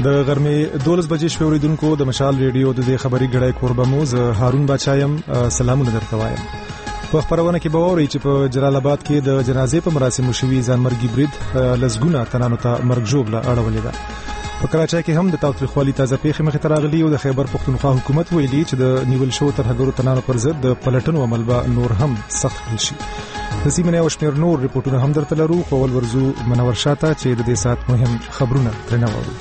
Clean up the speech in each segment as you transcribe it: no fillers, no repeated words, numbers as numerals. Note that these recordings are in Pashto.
د غرمې 12 بجې شپې اوریدونکو د مشال ریډیو د خبري غړای کوربمو ز هارون بچایم سلامونه درته وایم. په خبرونه کې به ووري چې په جلال آباد کې د جنازې په مراسمو شوي ځانمرګي برید لزګونه تنانو ته مرګ ژوبله اړولې ده. په کراچۍ کې هم د تاوتریخوالي تازه پیښې مخې ته راغلي او د خیبر پښتونخوا حکومت ویلي چې د نیول شوو ترهګرو تنانو پر ضد د پلټنو عمل به نور هم سخت کړل شي. د سیمې او شمیر نور ریپورتونه هم درته لرو، خو ول ورزو منور شاته چې د دې سات مهم خبرونه ترنه وورو.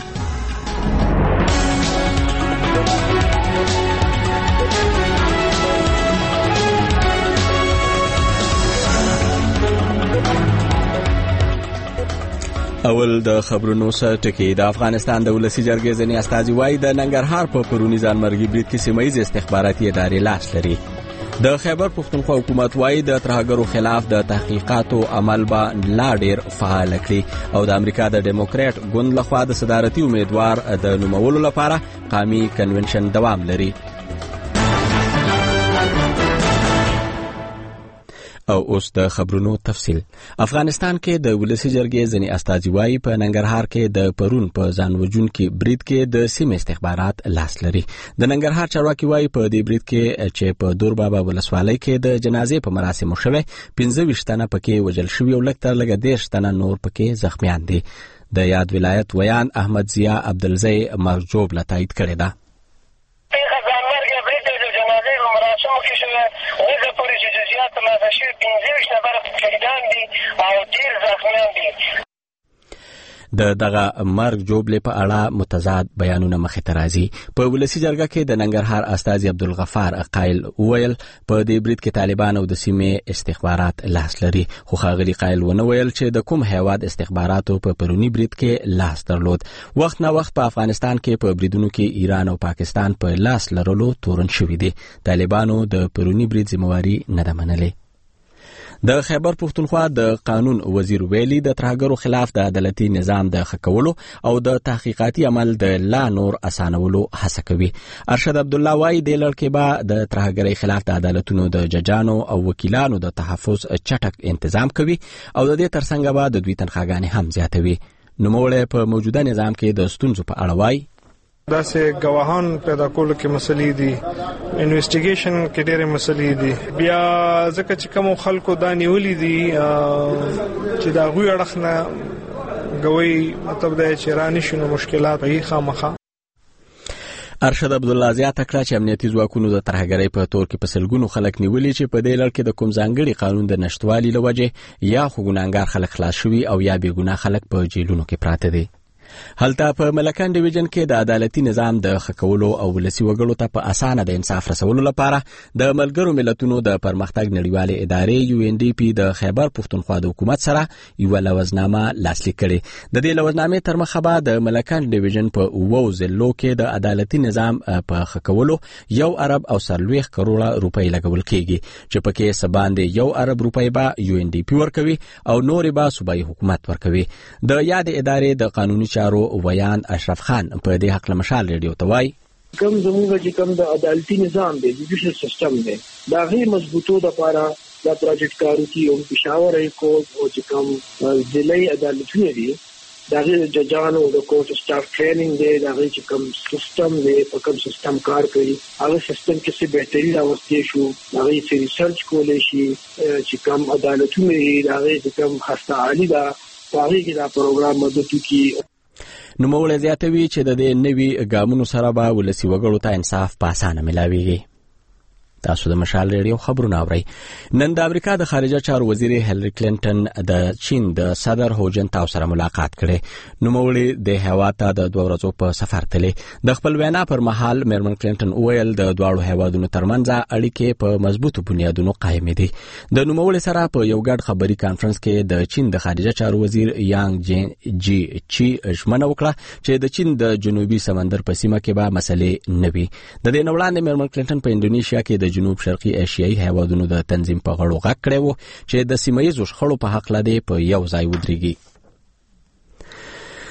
اول د خبرونو سره ټکی. د افغانستان د ولسی جرګې ځینې استازي وایي د ننګرهار په پرونی ځانمرګي برید کې سیمه ییز استخباراتي ادارې لاس لري. د خیبر پښتونخوا حکومت وایي د ترهګرو خلاف د تحقیقاتو عمل به لا ډیر فعال کړي او د امریکا د ډیموکرات ګوند لخوا د صدارتي امیدوار د نومولو لپاره قومي کنونشن دوام لري. او اوس د خبرونو تفصیل. افغانستان کې د ولسی جرګې ځینې استازي وایي په ننګرهار کې د پرون په ځانوژن کې برید کې د سیمې استخبارات لاس لري. د ننګرهار چارواکي وایي په دې برید کې چې په دور بابا ولسوالۍ کې د جنازې په مراسمو شوه 25 تنه پکې وژل شوي او لکه 30 تنه نور پکې زخمیان دي. د یاد ولایت ویان احمد ضیا عبدالزی مرجوب لتایید کړی ده. د دغه مرګ جوړلې په اړه متضاد بیانونه مخې ته راځي. په ولسی جرګه کې د ننګرهار استاذ عبدالغفار قایل ویل په دې برید کې طالبان او د سیمې استخبارات لاس لري، خو ښاغلي قایل ونه ویل چې د کوم هیواد استخباراتو په پرونی برید کې لاس درلود. وخت نه وخت په افغانستان کې په بریدونو کې ایران او پاکستان په لاس لرلو تورن شوي دي. طالبانو د پرونی برید ذمہواری نه ده منلې. د خیبر پښتونخوا د قانون وزیر ویلي د ترهګرو خلاف د عدالتي نظام د ښه کولو او د تحقیقاتي عمل د لا نور اسانولو هڅه کوي. ارشد عبدالله وایي د لړ کې به د ترهګرۍ خلاف د عدالتونو د ججانو او وکیلانو د تحفظ چټک تنظیم کوي او د دې ترڅنګ به د دوی تنخواګانې هم زیاتوي. نوموړی په موجوده نظام کې د ستونزو په اړه وایي داسې گواهان پیدا کولو کې مسلې دي، انویسټیګیشن کې ډېرې مسلې دي. بیا ځکه چې کوم خلکو دا نیولې دي چې دا غوي اړخ نه غوي مطلب دا چې رانه شنو مشکلات یې خامخا. ارشد عبدالله زیاته کړه چې امنیتي ځواکونو د ترهګرۍ په تور کې په سلګونو خلک نیولي چې په دې لړ کې د کوم ځانګړي قانون د نشټوالي لوجه یا خو ګناهګار خلک خلاص شوي او یا بې ګناه خلک په جیلونو کې پراته دي. هلته په ملکان ډیویژن کې د عدالتي نظام د ښه کولو او ولسي وګړو ته په اسانه د انصاف رسولو لپاره د ملګرو ملتونو د پرمختګ نړیوالې ادارې UNDP د خیبر پښتونخوا د حکومت سره یو لوزنامه لاسلیک کړي. د دې لوزنامې تر مخه به د ملکان ډیویژن په 9 ضلعو کې د عدالتي نظام په ښه کولو 1 ارب او 40 کروڑه روپۍ لګول کېږي چې پکې سباندې 1 ارب روپۍ به UNDP ورکوي او نورې به صوبایي حکومت ورکوي. د یاد ادارې د قانوني ویان اشرف خان په دې حق له مشال ریډیو ته وایي کوم زموږ چې کوم د عدالتي نظام دی جوډیشل سیستم دی دا غي مضبوطو د لپاره د پروجیکټ کارو کې او پېښور ریکو او چې کوم ضلعي عدالتونه دي دا غي ججانو د کورټ سټاف ټریننګ دی دا غي چې کوم سیستم دی په کوم سیستم کار کوي هغه سیستم کې څه بهتري راوستي شو دا غي چې ریسرچ کولای شي چې کوم عدالتونه دا غي چې کوم خاصه عالی دا هغه کې دا پروګرام مدد کوي. نوموړی زیاتوي چې د دې نوي ګامونو سره به ولسي وګړو ته انصاف په اسانه ملاويږي. تاسو د مشال ریډیو خبرونه اورئ. نن د امریکا د خارجه چارو وزیر هیلری کلینټن د چین د صدر هو جنتاو سره ملاقات کړي. نوموړی د هیواد ته د 2 ورځو په سفر تللی. د خپل وینا پر مهال میرمن کلینټن وویل د دواړو هیوادونو ترمنځ اړیکې په مضبوطو بنیادونو قائم دي. د نوموړي سره په یو ګډ خبري کانفرنس کې د چین د خارجه چارو وزیر یانګ جی چی ژمنه وکړه چې د چین د جنوبي سمندر په سیمه کې به مسلې نه وي. د دې نه وړاندې میرمن کلینټن په انډونیشیا کې د جنوب شرقي ایشیایي هیوادونو د تنظیم په غړو غږ کړی و چې د سیمه ییزو شخړو په حق لدی په یو ځای ودرېږي.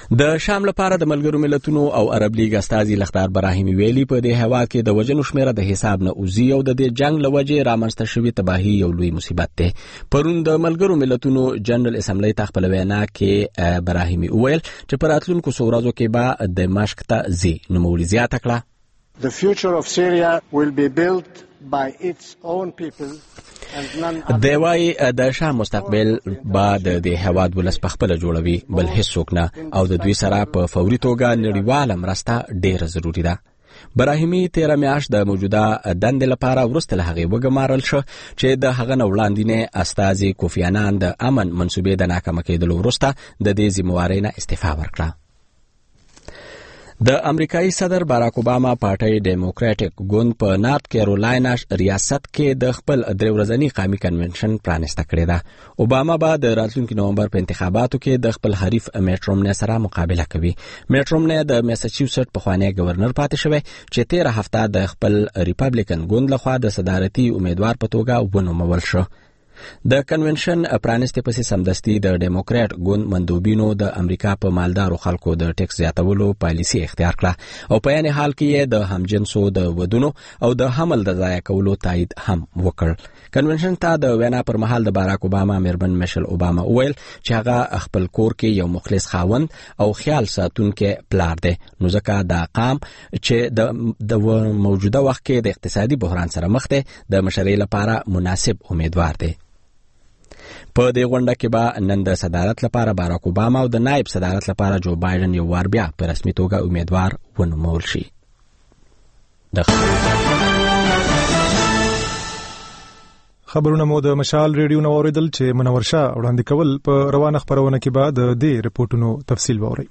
د شام لپاره د ملګرو ملتونو او عرب لیگ استازي لختار براهیمي ویلي په دې هوا کې د وژنو شمیره د حساب نه اوزي او د دې جنگ لوجه رامنځته شوی تباہي یو لوی مصیبت ده. پرون د ملګرو ملتونو جنرال اسمبلی تخپل وینا کې براهیمي ویل چې په راتلونکو څو ورځو کې به دمشق ته ځي. نوموړي زیاته کړه The future of Syria will be built by its own people. دی وايي د شام مستقبل به د هواد ولس په خپل جوړوي بل هیڅوک نه او د دوی سره په فوري توګه نړیواله مرسته ډیره ضروری ده. براهیمي 13 میاشت د موجوده دند لپاره ورسته له هغه وګمارل شو چې د هغه وړاندینه استازي کوفی عنان د امن منسوبې د ناکامه کېدلو ورسته د دې ذمہوارۍ نه استعفا ورکړه. د امریکایي صدر باراک اوباما پارټي ډیموکراټک ګوند په نارت کیرولاینا ریاست کې د خپل درې ورځني قومي کنونشن پرانیسته کړې ده. اوباما به د راتلونکي نومبر په انتخاباتو کې د خپل حریف میټ رومنی سره مقابله کوي. میټ رومنی د میساچوسټ پخوانی گورنر پاتې شوی چې 13 هفته د خپل ریپبلیکن ګوند لخوا د صدارتي امیدوار په توګه ونومول شو. د کنونشن پرانیسته پسې سمدستي د ډیموکراټ ګوند مندوبینو د امریکا په مالدارو خلکو د ټیکس زیاتولو پالیسي اختیار کړه او په یعنی حال کې د همجنسو د ودونو او د حمل د ضایع کولو تایید هم وکړ. کنونشن ته د وینا پر مهال د باراک اوباما میرمن میشل اوباما ویل چې هغه خپل کور کې یو مخلص خاوند او خیال ساتونکو پلار دی. نو ځکه دا قام چې د موجوده وخت کې د اقتصادي بحران سره مخ دی د مشرۍ لپاره مناسب امیدوار دی. په دې غونډه کې به نن د صدارت لپاره باراک اوباما او د نائب صدارت لپاره جو بایدن یو وار بیا په رسمي توګه امیدوار ونومول شي. خبرونه مو د مشال ریډیو نو اوریدل چې منور شاه وړاندې کول په روانه خبرونه کې بعد د دې ریپورتونو تفصیل ووري.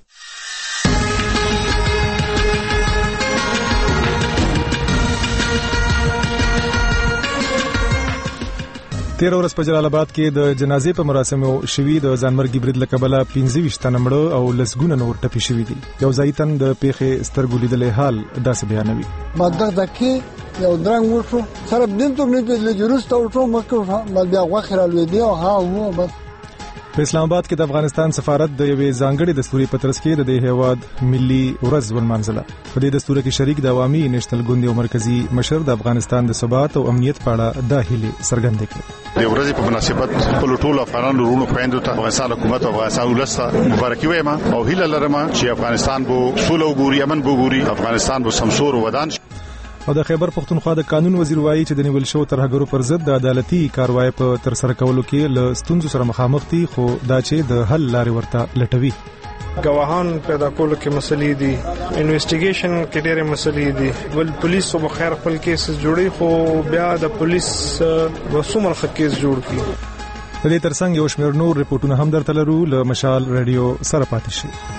13 ورځ په جلال آباد کې د جنازې په مراسمو شوي د ځانمرګي برید لکبله 25 تنمړه او لسګونه نور ټپي شوي دي. یو ځای تن د پیښې سترګو لیدلې حال داسې بیانوي. ماده یو درنګ وشو سره دین ته نه پیل جوړست او ټول مکه مل بیا غوخره لوي او ها هو بس. په اسلام آباد کې د افغانستان سفارت د یوې ځانګړي دستوري پترس کې د هیواد ملي ورځ ولمانځله. په دې دستور کې شریک د عوامي نېشنل ګوند او مرکزی مشر د افغانستان د ثبات او امنیت په اړه د هیلې څرګندې کړې. د ورځې په مناسبت خپل ټول افغانانو ورونو خويندو ته افغانستان حکومت او افغانستان ولسته مبارکي وایم او هیله لرم چې افغانستان بو سوله وګوري امن وګوري افغانستان بو سمسور ودان. او د خیبر پختونخوا د قانون وزیر وایي چې د نیول شو ترهګرو پر ضد د عدالتي کاروایی په تر سره کولو کې له ستونزو سره مخامخ دي خو دا چې د حل لارې ورته لټوي. گواهان پیدا کولو کې مسلې دي، انویسټیګیشن کې ډېرې مسلې دي. ول پولیس او بخیر خپل کیس جوړي خو بیا د پولیس وسومر کیس جوړ کړي. د دې ترڅنګ یو شمېر نور ریپورتونه هم درته لرو. له مشال ریډیو سره پاتې شئ.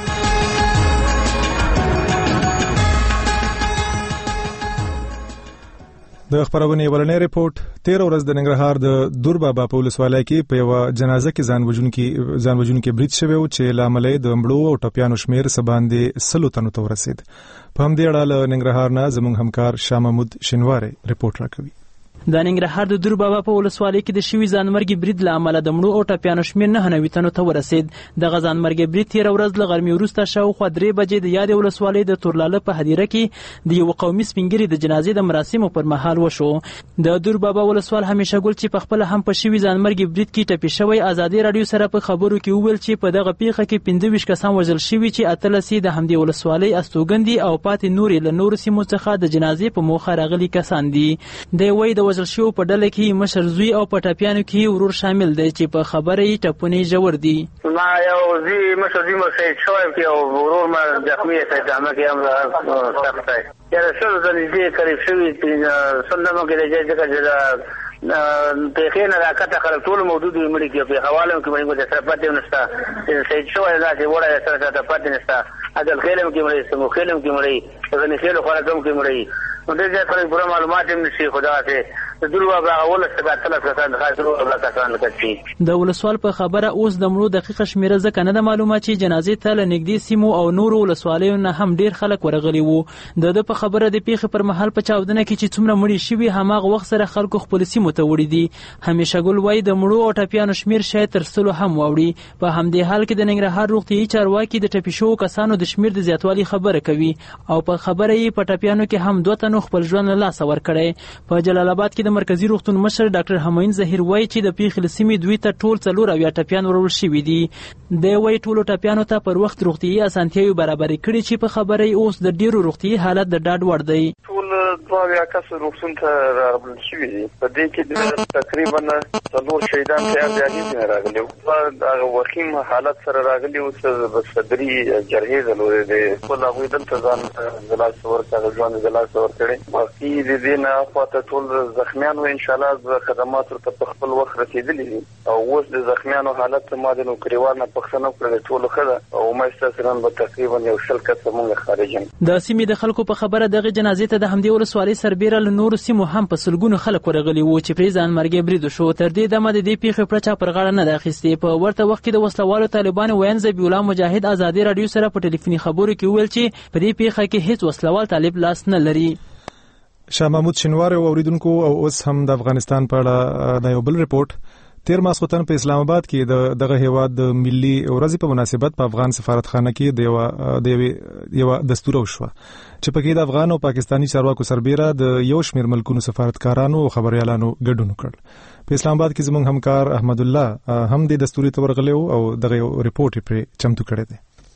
د خبرونه ولنې ریپورت 13 ورځ د ننګرهار د دوربابا په ولسوالۍ کې په یو جنازه کې ځان وژونکي برید شوی او چې لاملې د مړو او ټپيانو شمیر سباندې 100 تنو ته ورسید. په همدې اړه له ننګرهار نه زموږ همکار شاه محمود شینواره ریپورت راکوي. د ننګرهار د دوربابا په ولسوالۍ کې د شوی ځانمرګي برید لامل د مړو او ټپيانو شمیر 99 تنو ته ورسید. د غزانمرګي برید 13 ورځ له غرمې وروسته شاوخوا 3 بجې د یاد ولسوالۍ د تورلاله په هدیره کې د یو قومي سپینګری د جنازې د مراسمو پر مهال وشو. د دوربابا ولسوال همیشه ګل چې په خپل هم په شوی ځانمرګي برید کې ټپي شوی ازادي رادیو سره په خبرو کې وویل چې په دغه پیښه کې 25 کسان وژل شوي چې اتلسي د همدې ولسوالۍ استوګندي او پاتې نورې له نورو سیمو څخه د جنازې په موخه راغلي کسان دي. د وای د وژل شوو په ډله کې مشر زوی او په ټپيانو کې ورور شامل دی چې په خبره یې ټپونه جوړ دي. ما یو زی مشر زوی مشه شوی کې او ورور ما زخمی ته دامه کې هم سخت دی. یا رسول دې قریب شوی سلمو کې د ځکه په خینه راکته خلک ټول موجود مړي کې په حواله کې موږ د سره پاتې ونستا سید شوی دا چې وړه سره ته پاتې نستا اجل خیلم کې مړي سمو خیلم کې مړي ځنې خیل خلک هم کې مړي نو دې ځکه خلک پوره معلومات هم نشي خدا ته درو بابا اول څنګه تل څنګه درو بابا کسان لکه د ولسوال په خبره اوس د مړو دقیقه شمیره ځکه نه د معلومه چې جنازې ته له نږدې سیمو او نورو ولسوالیو نه هم ډیر خلک ورغلي وو. د په خبره د پیښې پر مهال په چاودنه کې چې څومره مړي شوي هماغه وخت سره خلکو خپل سیمو ته وړي دي. همیشه ګل وایي د مړو او ټپیانو شمیر شاید تر سلو هم واوړي. په همدې حال کې د ننګرهار روغتیايي چارواکي د ټپي شوو کسانو د شمیر د زیاتوالي خبره کوي او په خبره یې په ټپیانو کې هم 2 تنو خپل ژوند له لاسه ورکړی. په جلال آباد کې د مرکزی روغتون مشر ډاکټر همایون ظهیر وایي چې د پیښې له سیمې دوی ته ټول 4 ټپیان ورول شوي دي. د وایي ټولو ټپیانو ته پر وخت روغتیايي اسانتیاوې برابرې کړي چې په خبره یې اوس د ډیرو روغتیايي حالت د ډاډ وړ دی. ټول 2 کس روغتون ته راغلل شوي دي. په دې کې تقریبا 4 شهیدان ته راغلي او وخیم حالت سره راغلي او صدري جرحې درلودې دي. ټول هغوی دلته ځان د لاس ورکړه ژوند د لاس ورکړي. باقي د دې نه خواته ټول زخمیان و ان شاء الله خدمات ورته په خپل وخت رسیدلي دي او اوس د زخمیانو حالت ما د نوکریوال نه پښتنه کړل ټول خده او مې ستاسو به تقریبا 100 کس مونږ خارجین. د سیمې د خلکو په خبره دغه جنازې ته د همدې ولسوالۍ سربیره له نورو سیمو هم په سلګونو خلک ورغلي وو چې پرې ځان مرګ برید شو. تر دې دمه د دې پیښې پرچا پر غاړه نه اخیستې. په ورته وخت کې د وسلوالو طالبانو وین ذبیح الله مجاهد ازادي رادیو سره په ټلیفوني خبرو کې ویل چې په دې پیښه کې هیڅ وسلوال طالب لاس نه لري. شاه محمود شینوار اوریدونکو او اوس هم د افغانستان په اړه د یو بل ریپورت. تیر ماسختن په اسلام آباد کې دغه هیواد د ملي ورځې په مناسبت په افغان سفارتخانه کې د یو دستور وشو چې پکې د افغان او پاکستانی چارواکو سربیره د یو شمیر ملکونو سفارتکارانو او خبريالانو ګډون وکړ. په اسلام آباد کې زموږ همکار احمد الله هم د دستوري تورغلو او دغه ریپورت پر چمتو کړی دی.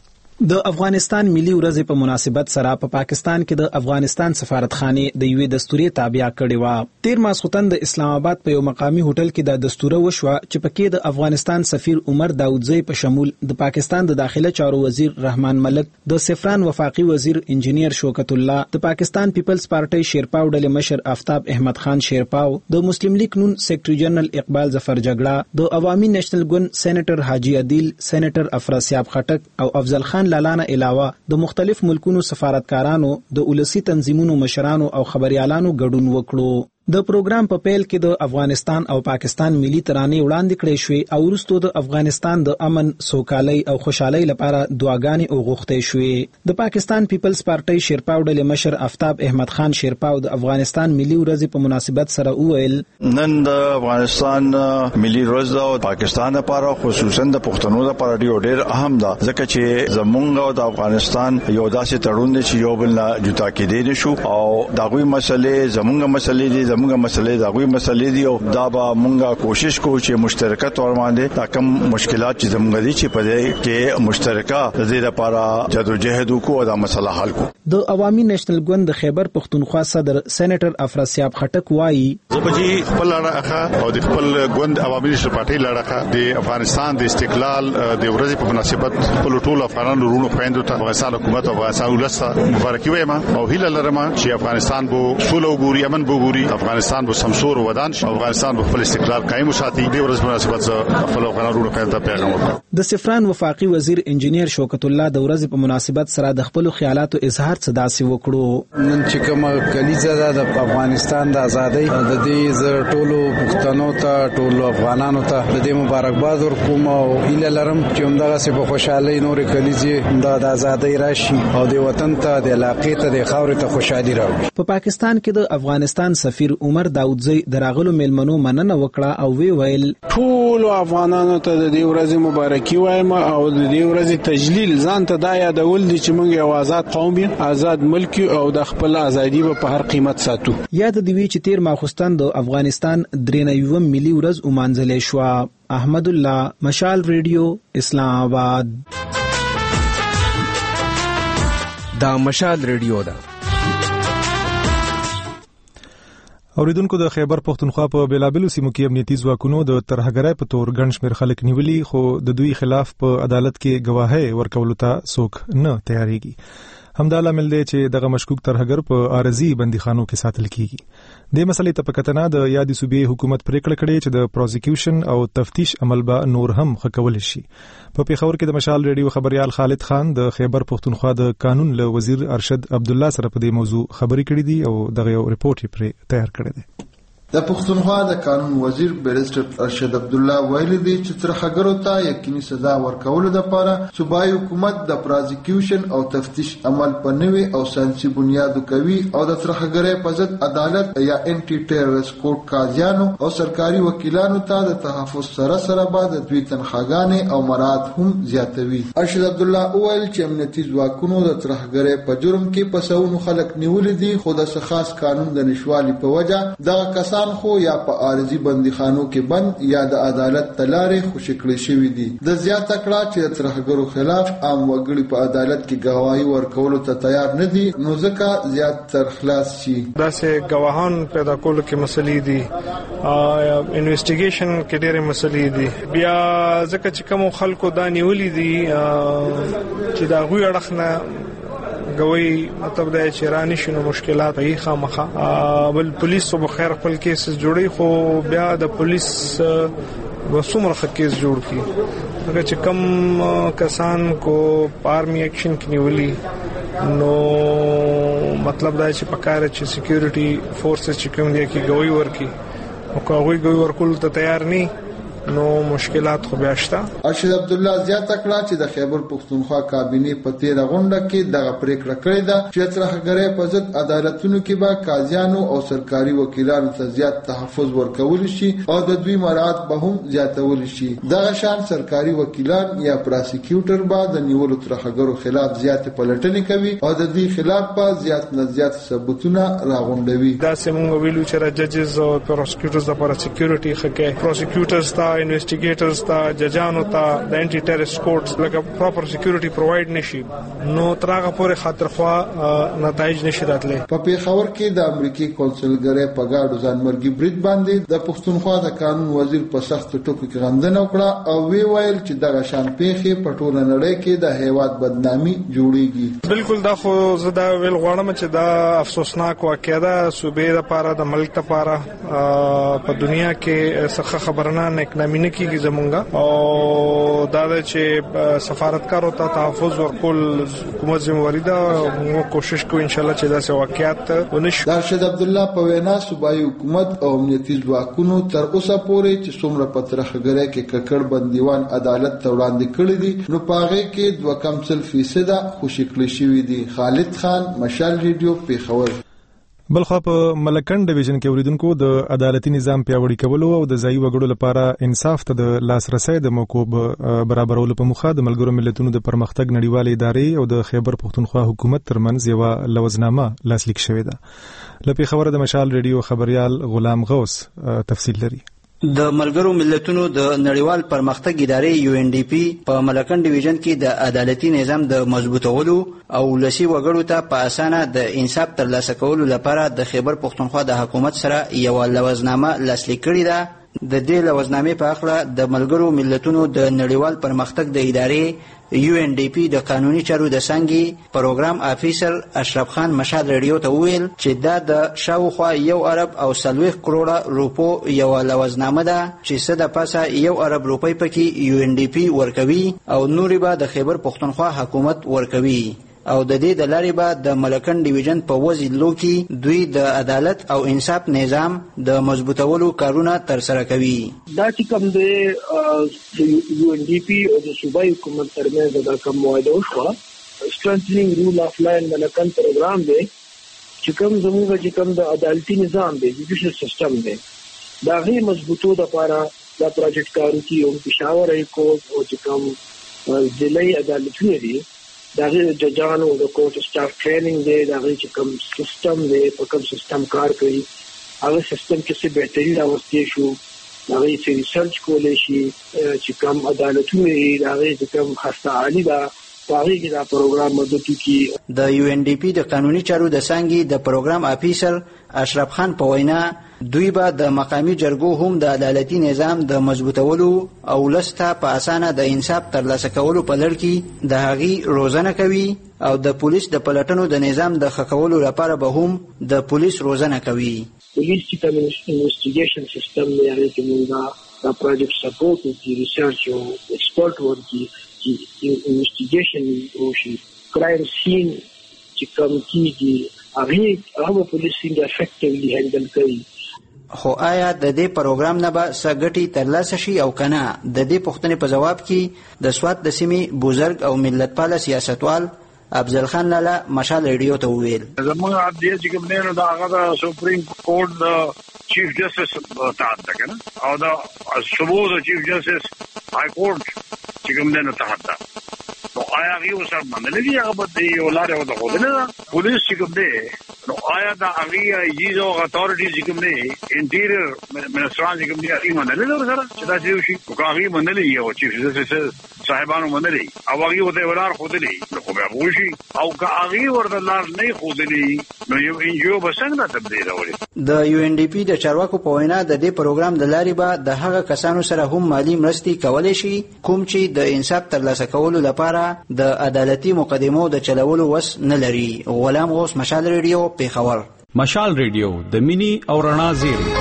د افغانستان ملي ورځې په مناسبت سره په پاکستان کې د افغانستان سفارتخانه د یوې دستوري تابع کړې و. تیر ماسختن د اسلام آباد په یو مقامی هوټل کې د دستور وشو چې پکې د افغانستان سفیر عمر داودزی په شمول د پاکستان د داخله چارو وزیر رحمان ملک، د سفران وفاقي وزیر انجینیر شوکت الله، د پاکستان پیپلز پارټي شیرپاو ډلې مشر آفتاب احمد خان شیرپاو، د مسلم لیگ نون سیکریټری جنرال اقبال ظفر جګړه، د عوامي نېشنل ګوند سېنیټر حاجی عادل، سېنیټر افراسیاب خټک او افضل خان لالانه علاوه د مختلف ملکونو سفارتکارانو، د ولسی تنظیمونو مشرانو او خبريالانو ګډون وکړو. د پروګرام په پیل کې د افغانستان او پاکستان ملي ترانې وړاندې کړې شوې او وروسته د افغانستان د امن، سوکالۍ او خوشحالۍ لپاره دعاګانې وغوښتې شوې. د پاکستان پیپلز پارټي شیرپاو ډلې مشر آفتاب احمد خان شیرپاو د افغانستان ملي ورځې په مناسبت سره وویل، نن د افغانستان ملي ورځ او پاکستان لپاره خصوصا د پښتنو لپاره ډېر اهم ده، ځکه چې زمونږ او د افغانستان یو داسې تړون دی چې یو بل نه جدا کېدی نشو او دغوی مسلې زمونږ مسلې دي، زموږه مسلې دغوی مسلې دي او دا به مونږه کوشش کوو چې مشترکه تور باندې دا کوم مشکلات چې زموږ دي چې په دې کې مشترکه د دې لپاره جدوجہد وکړو دا مسله حل کړو. د عوامي نېشنل ګوند د خیبر پښتونخوا صدر سېنیټر افراسیاب خټک وایي، زبجی خپل لړخه او د خپل ګوند عوامي نېشنل پارټي لړخه د افغانستان د استقلال د ورځې په مناسبت خپل ټول افغانانو ورونو خويندو ته افغانستان حکومت او افغانستان ولسته مبارکي وایم او هیله لرم چې افغانستان به سوله وګوري، امن وګوري، افغانستان به سمسور ودان شي، افغانستان به خپل استقلال قائم وساتي. د ورځې په مناسبت خپل افغانانو ته پیغام ورکړم. د سفران وفاقي وزیر انجینیر شوکت الله د ورځې په مناسبت سره د خپل خیالاتو اظهار څه داسې وکړو. نن چې کومه کلیزه ده د افغانستان د ازادۍ، د دې ټولو پښتنو ته، ټولو افغانانو ته د دې مبارکباد ورکوم او هیله لرم چې همدغه سه په خوشحالۍ نورې کلیزې د ازادۍ راشي او د وطن ته، د علاقې ته، د خاورې ته خوشحالي راوړي. په پاکستان کې د افغانستان سفیر عمر داودزی دراغلو میلمنو مننه وکړه او وی ویل، ټول افغانانو ته د دې ورځې مبارکي وایم او د دې ورځې تجلیل ځان ته دا یادول دي چې موږ یو آزاد قوم یو، آزاد ملک او د خپل ازادي په هر قیمت ساتو. یاد دی وی چې تیر ماخستان د افغانستان 93 ملي ورځ ومانځلې شو. احمد الله، مشال ریډیو، اسلام آباد. دا مشال ریډیو ده. اوریدونکو د خیبر پښتونخوا په بیلابلو سیمو کې امنیتي ځواکونو د ترهګرۍ په تور ګڼ شمېر خلک نیولي، خو د دوی خلاف په عدالت کې گواهی ورکولو ته څوک نه تیاریږي. همدا لامل دی چې دغه مشکوک ترهګر په عارضي بندیخانو کې ساتل کیږي. د مسلې ته په کتنه د یادې صوبې حکومت پریکړه کړې چې د پروزیکیوشن او تفتیش عمل به نور هم ښه کول شي. په پیښور کې د مشال ریډیو خبريال خالد خان د خیبر پښتونخوا د قانون له وزیر ارشد عبد الله سره په دې موضوع خبرې کړې دي او دغه یو ریپورت یې پر تیار کړی دی. د پښتونخوا د قانون وزیر بیرسټر ارشد عبد الله ویلي دی چې ترخګرو ته یقیني سزا ورکولو لپاره صوبایي حکومت د پروزیکیوشن او تفتیش عمل په نوي او ساينسي بنیاد کوي او د ترخګرۍ په ضد عدالت یا انټي ټیرریست کورټ قاضیانو او سرکاري وکیلانو ته د تحفظ سره بعد دوی تنخواګانې او مراد هم زیاتوي. ارشد عبد الله ویل چې امنیتي ځواکونو د ترخګرۍ په جرم کې پسونو خلک نیولې دي خو د خاص قانون د نشوالي په وجه دغه کسان خو یا په عارضي بندیخانو کې بند یا د عدالت تلارې خوشی کړی شوی دي. د زیاته کړه چې د ترخګرو خلاف عام وګړي په عدالت کې گواهی ورکولو ته تیار نه دي نو ځکه زیات تر خلاص شي. داسې گواهان پیدا کول کې مسلې دي انویسټیګیشن کې ډېرې مسلې دي. بیا ځکه چې کوم خلکو دا نیولې دي چې دا غوي اړخ نه غوي مطلب دا چې رانی شنو مشکلات یې خامخه بل پولیس په خیر خپل کیس جوړي خو بیا د پولیس وسومره کیس جوړ کی هغه چې کم کسان کو آرمی ایکشن کې نیولې نو مطلب دا چې پکاره چې سکیورټي فورسز چې کوم دي کې غوي ورکی او کوي غوي ورکول ته تیار نه نو مشکلات خو بیاشته. ارشد عبد الله زیاته کړه چې د خیبر پښتونخوا کابینه په تیر غونډه کې دغه پریکړه کړې ده چې ترخګرۍ په ضد عدالتونو کې به قاضیانو او سرکاري وکیلانو ته زیات تحفظ ورکول شي او د دوی مراد به هم زیاتول شي. دغه شان سرکاري وکیلان یا پروسیکیوټر به د نیولو ترخګرو خلاف زیات پلټنې کوي او د دې خلاف به زیات نه زیات ثبوتونه راغونډوي. دا سیمون ویلو چې ججز او پروسیکیوټرز لپاره سکیورټي خکې پروسیکیوټرز ته انویسټیګیټرز ته ججانو ته د انټي ټیرریست کورټس لکه پراپر سکیورټي پرووايډ نشي نو ترغه پورې خاطرخوا نتایج نشي راتللی. په پیښور کې د امریکای کونسلګری په گاډو ځانمرګي برید باندې د پښتونخوا د قانون وزیر په سخت ټکو کې غندنه وکړه او وی ویل چې دغه شان پیښې په ټوله نړۍ کې د هیواد بدنامي جوړیږي. بالکل دا خو زه دا ویل غواړم چې دا افسوسناک واقعه ده صوبې لپاره د ملک لپاره په دنیا کې څه خبرنه نه مینه کیږي زمونږه او دا چې سفارتکارو ته تحفظ ورکول حکومت ذمہواری ده موږ کوشش کوو ان شاء الله چې دا څه واقعیت ونشي. ارشد عبد الله په وینا صوبایي حکومت او امنیتي ځواکونو تر اوسه پورې چې څومره په ترخګرۍ کې ککړ بندیوان عدالت ته وړاندې کړی دي نو پاغه کې 2.0% خوشی کړی شوی دي. خالد خان مشال ریډیو پیښور. بلخوا په ملکند ډیویژن کې اوریدونکو د عدالتي نظام پیاوړي کولو او د ځایي وګړو لپاره انصاف ته د لاسرسي د موقوف برابرولو په مخه د ملګرو ملتونو د پرمختګ نړیوالې ادارې او د خیبر پښتونخوا حکومت ترمنځ یو لوزنامه لاسلیک شوې ده. لپاره خبره د مشال ریډیو خبريال غلام غوث تفصیل لري. د ملګرو ملتونو د نړیوال پرمختګ ادارې UNDP په ملکند ډیویژن کې د عدالتي نظام د مضبوطولو او ولسي وګړو ته په اسانه د انصاف ترلاسه کولو لپاره د خیبر پښتونخوا د حکومت سره یو لوزنامه لاسلیک کړې ده. د دې لوزنامې په اړه د ملګرو ملتونو د نړیوال پرمختګ د ادارې UNDP د قانوني چارو د څنګه پروګرام افیسر اشرف خان مشال ریډیو ته ویل چې دا د شاوخوا 1 ارب او 40 کروڑه روپو یو لوزنامه ده چې څه د پاسه 1 ارب روپۍ پکې UNDP ورکوي او نورې به د خیبر پښتونخوا حکومت ورکوي او د دې د لارې به د ملکند ډیویژن په وزیرلو کې دوی د عدالت او انصاف نظام د مضبوطولو کارونه ترسره کوي. دا چې کوم د UNDP او د صوبایي حکومت ترمنځ د کوم معاهده وشوه strengthening rule of law ملکند پروګرام دی چې کوم زموږ چې کوم د عدالتي نظام دی جوډیشل سیستم دی دا غي مضبوطو د لپاره دا پروجیکټ کارو کې او پېښور هاي کورټ او چې کوم ضلعي عدالتونه دي دا غي ججانو د کورټ سټاف ټریننګ دی دا غي چې کوم سیستم دی په کوم سیستم کار کوي هغه سیستم کې څه بهتري راوستي شو دا غي چې ریسرچ کولای شي چې کوم عدالتونه دا غي چې کوم خاصه عالی دا پاره کې دا پروګرام مدد کوي. د UNDP د قانوني چارو د څنګه د پروګرام افیسر اشرف خان په وینا دوی به د مقامی جرګو هم د عدالتي نظام د مضبوطولو او لسته په اسانه د انصاف ترلاسه کولو په لړ کې د هغي روزنه کوي او د پولیس د پلټنو د نظام د خکولو لپاره به هم د پولیس روزنه کوي. پولیس چې کوم انویسټیګیشن سیستم دی هغه کې موږ دا پروجیکټ سپورټ او ریسرچ او ایکسپورټ ورکی انویسټیګیشن او شي کرایم سین چې کوم کیږي هغه پولیس څنګه افیکټیولی هندل کوي. خو آیا د دې پروګرام نه به څه ګټې ترلاسه شي او کنه؟ د دې پوښتنې په جواب کې د سوات د سیمې بزرګ او ملتپاله سیاستوال افضل خان لالا مشال ریډیو ته وویل زموږ عدلیه چې کوم نه دا هغه د سپریم کورټ د چیف جسټس تحت ده کنه او دا صوبو د چیف جسټس های کورټ چې کوم نه تحت ده. نو آیا هغه سره باندې لري هغه به دی ولاره او د خودنه پولیس چې کوم دی نو آیا دا هغه ایجو اتورټیز چې کوم دی انټیریئر منسټران چې کوم دی هغه باندې لري سره چې دا چې شي او هغه باندې لري او چیف جسټس صاحبانو باندې لري او هغه وته ولار خودلی نو خو به وشي او که هغه ورته لار نه خودلی نو یو انجیو به څنګه تبدیل راوړي. د یو ان ډي پی د چارواکو په وینا د دې پروګرام د لارې به د هغه کسانو سره هم مالی مرستې کولای شي کوم چې د انصاف ترلاسه کولو لپاره د عدالتي مقدمو د چلولو وس نه لري. غلام غوث، مشال ریډیو، پیښور. مشال ریډیو د مینی او رڼا زیری.